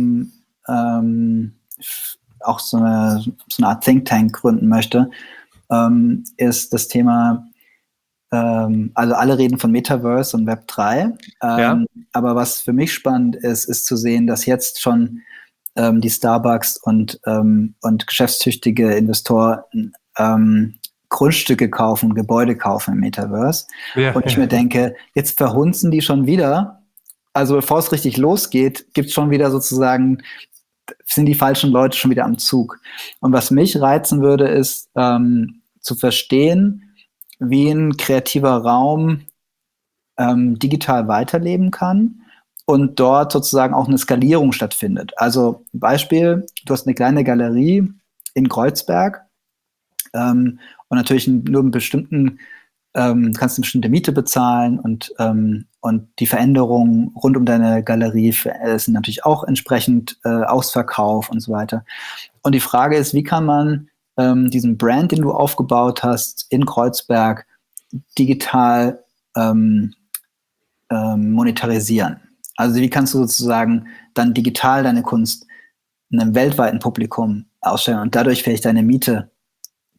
auch so eine Art Think Tank gründen möchte, ist das Thema, also alle reden von Metaverse und Web 3, aber was für mich spannend ist zu sehen, dass jetzt schon die Starbucks und geschäftstüchtige Investoren Grundstücke kaufen, Gebäude kaufen im Metaverse. Und ich mir denke, jetzt verhunzen die schon wieder. Also bevor es richtig losgeht, gibt es schon wieder sozusagen, sind die falschen Leute schon wieder am Zug. Und was mich reizen würde, ist zu verstehen, wie ein kreativer Raum digital weiterleben kann und dort sozusagen auch eine Skalierung stattfindet. Also Beispiel, du hast eine kleine Galerie in Kreuzberg, und natürlich nur einen bestimmten, kannst eine bestimmte Miete bezahlen und die Veränderungen rund um deine Galerie sind natürlich auch entsprechend Ausverkauf und so weiter. Und die Frage ist, wie kann man diesen Brand, den du aufgebaut hast in Kreuzberg, digital monetarisieren? Also wie kannst du sozusagen dann digital deine Kunst einem weltweiten Publikum ausstellen und dadurch vielleicht deine Miete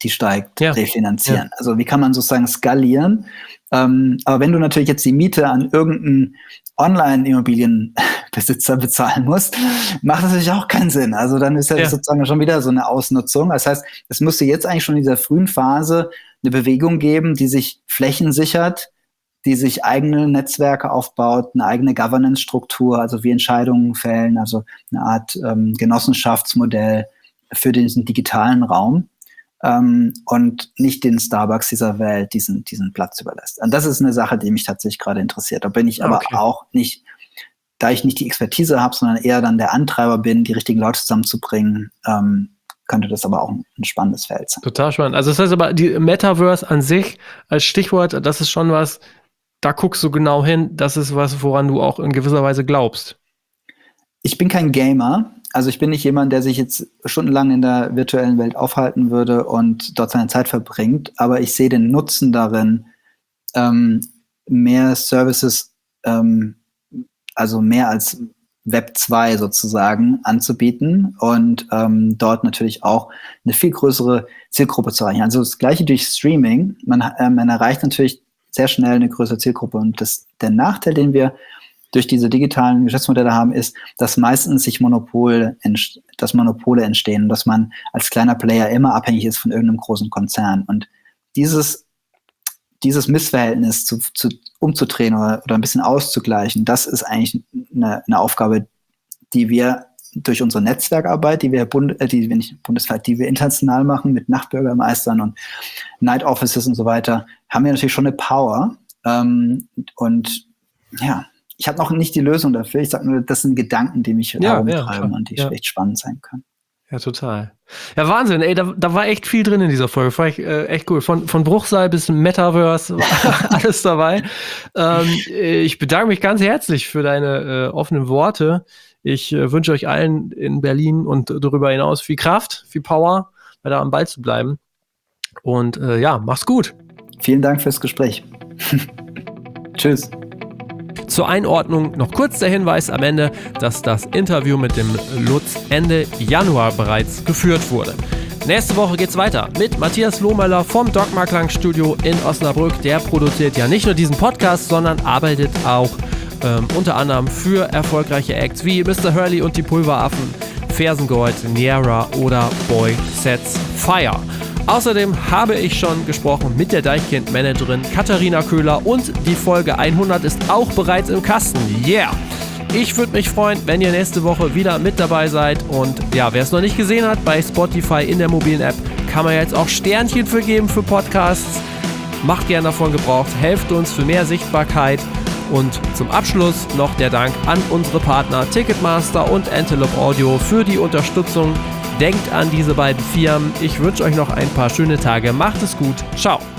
die steigt, refinanzieren. Ja. Also wie kann man sozusagen skalieren? Aber wenn du natürlich jetzt die Miete an irgendeinen Online-Immobilienbesitzer bezahlen musst, macht das natürlich auch keinen Sinn. Also dann ist ja sozusagen schon wieder so eine Ausnutzung. Das heißt, es müsste jetzt eigentlich schon in dieser frühen Phase eine Bewegung geben, die sich Flächen sichert, die sich eigene Netzwerke aufbaut, eine eigene Governance-Struktur, also wie Entscheidungen fällen, also eine Art Genossenschaftsmodell für diesen digitalen Raum. Und nicht den Starbucks dieser Welt diesen Platz überlässt. Und das ist eine Sache, die mich tatsächlich gerade interessiert. Da bin ich aber auch nicht, da ich nicht die Expertise habe, sondern eher dann der Antreiber bin, die richtigen Leute zusammenzubringen, könnte das aber auch ein spannendes Feld sein. Total spannend. Also das heißt aber, die Metaverse an sich als Stichwort, das ist schon was, da guckst du genau hin, das ist was, woran du auch in gewisser Weise glaubst. Ich bin kein Gamer. Also ich bin nicht jemand, der sich jetzt stundenlang in der virtuellen Welt aufhalten würde und dort seine Zeit verbringt, aber ich sehe den Nutzen darin, mehr Services, also mehr als Web 2 sozusagen anzubieten und dort natürlich auch eine viel größere Zielgruppe zu erreichen. Also das Gleiche durch Streaming. Man erreicht natürlich sehr schnell eine größere Zielgruppe und der Nachteil, den wir durch diese digitalen Geschäftsmodelle haben, ist, dass meistens sich Monopole entstehen und dass man als kleiner Player immer abhängig ist von irgendeinem großen Konzern. Und dieses Missverhältnis umzudrehen oder ein bisschen auszugleichen, das ist eigentlich eine Aufgabe, die wir durch unsere Netzwerkarbeit, die wir nicht bundesweit, die wir international machen mit Nachtbürgermeistern und Night Offices und so weiter, haben wir natürlich schon eine Power. Und ja, ich habe noch nicht die Lösung dafür. Ich sage nur, das sind Gedanken, die mich herumtreiben und die echt spannend sein können. Ja, total. Ja, Wahnsinn. Ey, da war echt viel drin in dieser Folge. Fand ich echt cool. Von Bruchsal bis Metaverse, alles dabei. Ich bedanke mich ganz herzlich für deine offenen Worte. Ich wünsche euch allen in Berlin und darüber hinaus viel Kraft, viel Power, weiter am Ball zu bleiben. Und mach's gut. Vielen Dank fürs Gespräch. Tschüss. Zur Einordnung noch kurz der Hinweis am Ende, dass das Interview mit dem Lutz Ende Januar bereits geführt wurde. Nächste Woche geht's weiter mit Matthias Lohmöller vom Dogma Klang Studio in Osnabrück. Der produziert ja nicht nur diesen Podcast, sondern arbeitet auch unter anderem für erfolgreiche Acts wie Mr. Hurley und die Pulveraffen, Fersengold, Niera oder Boy Sets Fire. Außerdem habe ich schon gesprochen mit der Deichkind-Managerin Katharina Köhler und die Folge 100 ist auch bereits im Kasten. Yeah! Ich würde mich freuen, wenn ihr nächste Woche wieder mit dabei seid und ja, wer es noch nicht gesehen hat, bei Spotify in der mobilen App kann man jetzt auch Sternchen für geben für Podcasts. Macht gerne davon Gebrauch, helft uns für mehr Sichtbarkeit und zum Abschluss noch der Dank an unsere Partner Ticketmaster und Antelope Audio für die Unterstützung. Denkt an diese beiden Firmen. Ich wünsche euch noch ein paar schöne Tage. Macht es gut. Ciao.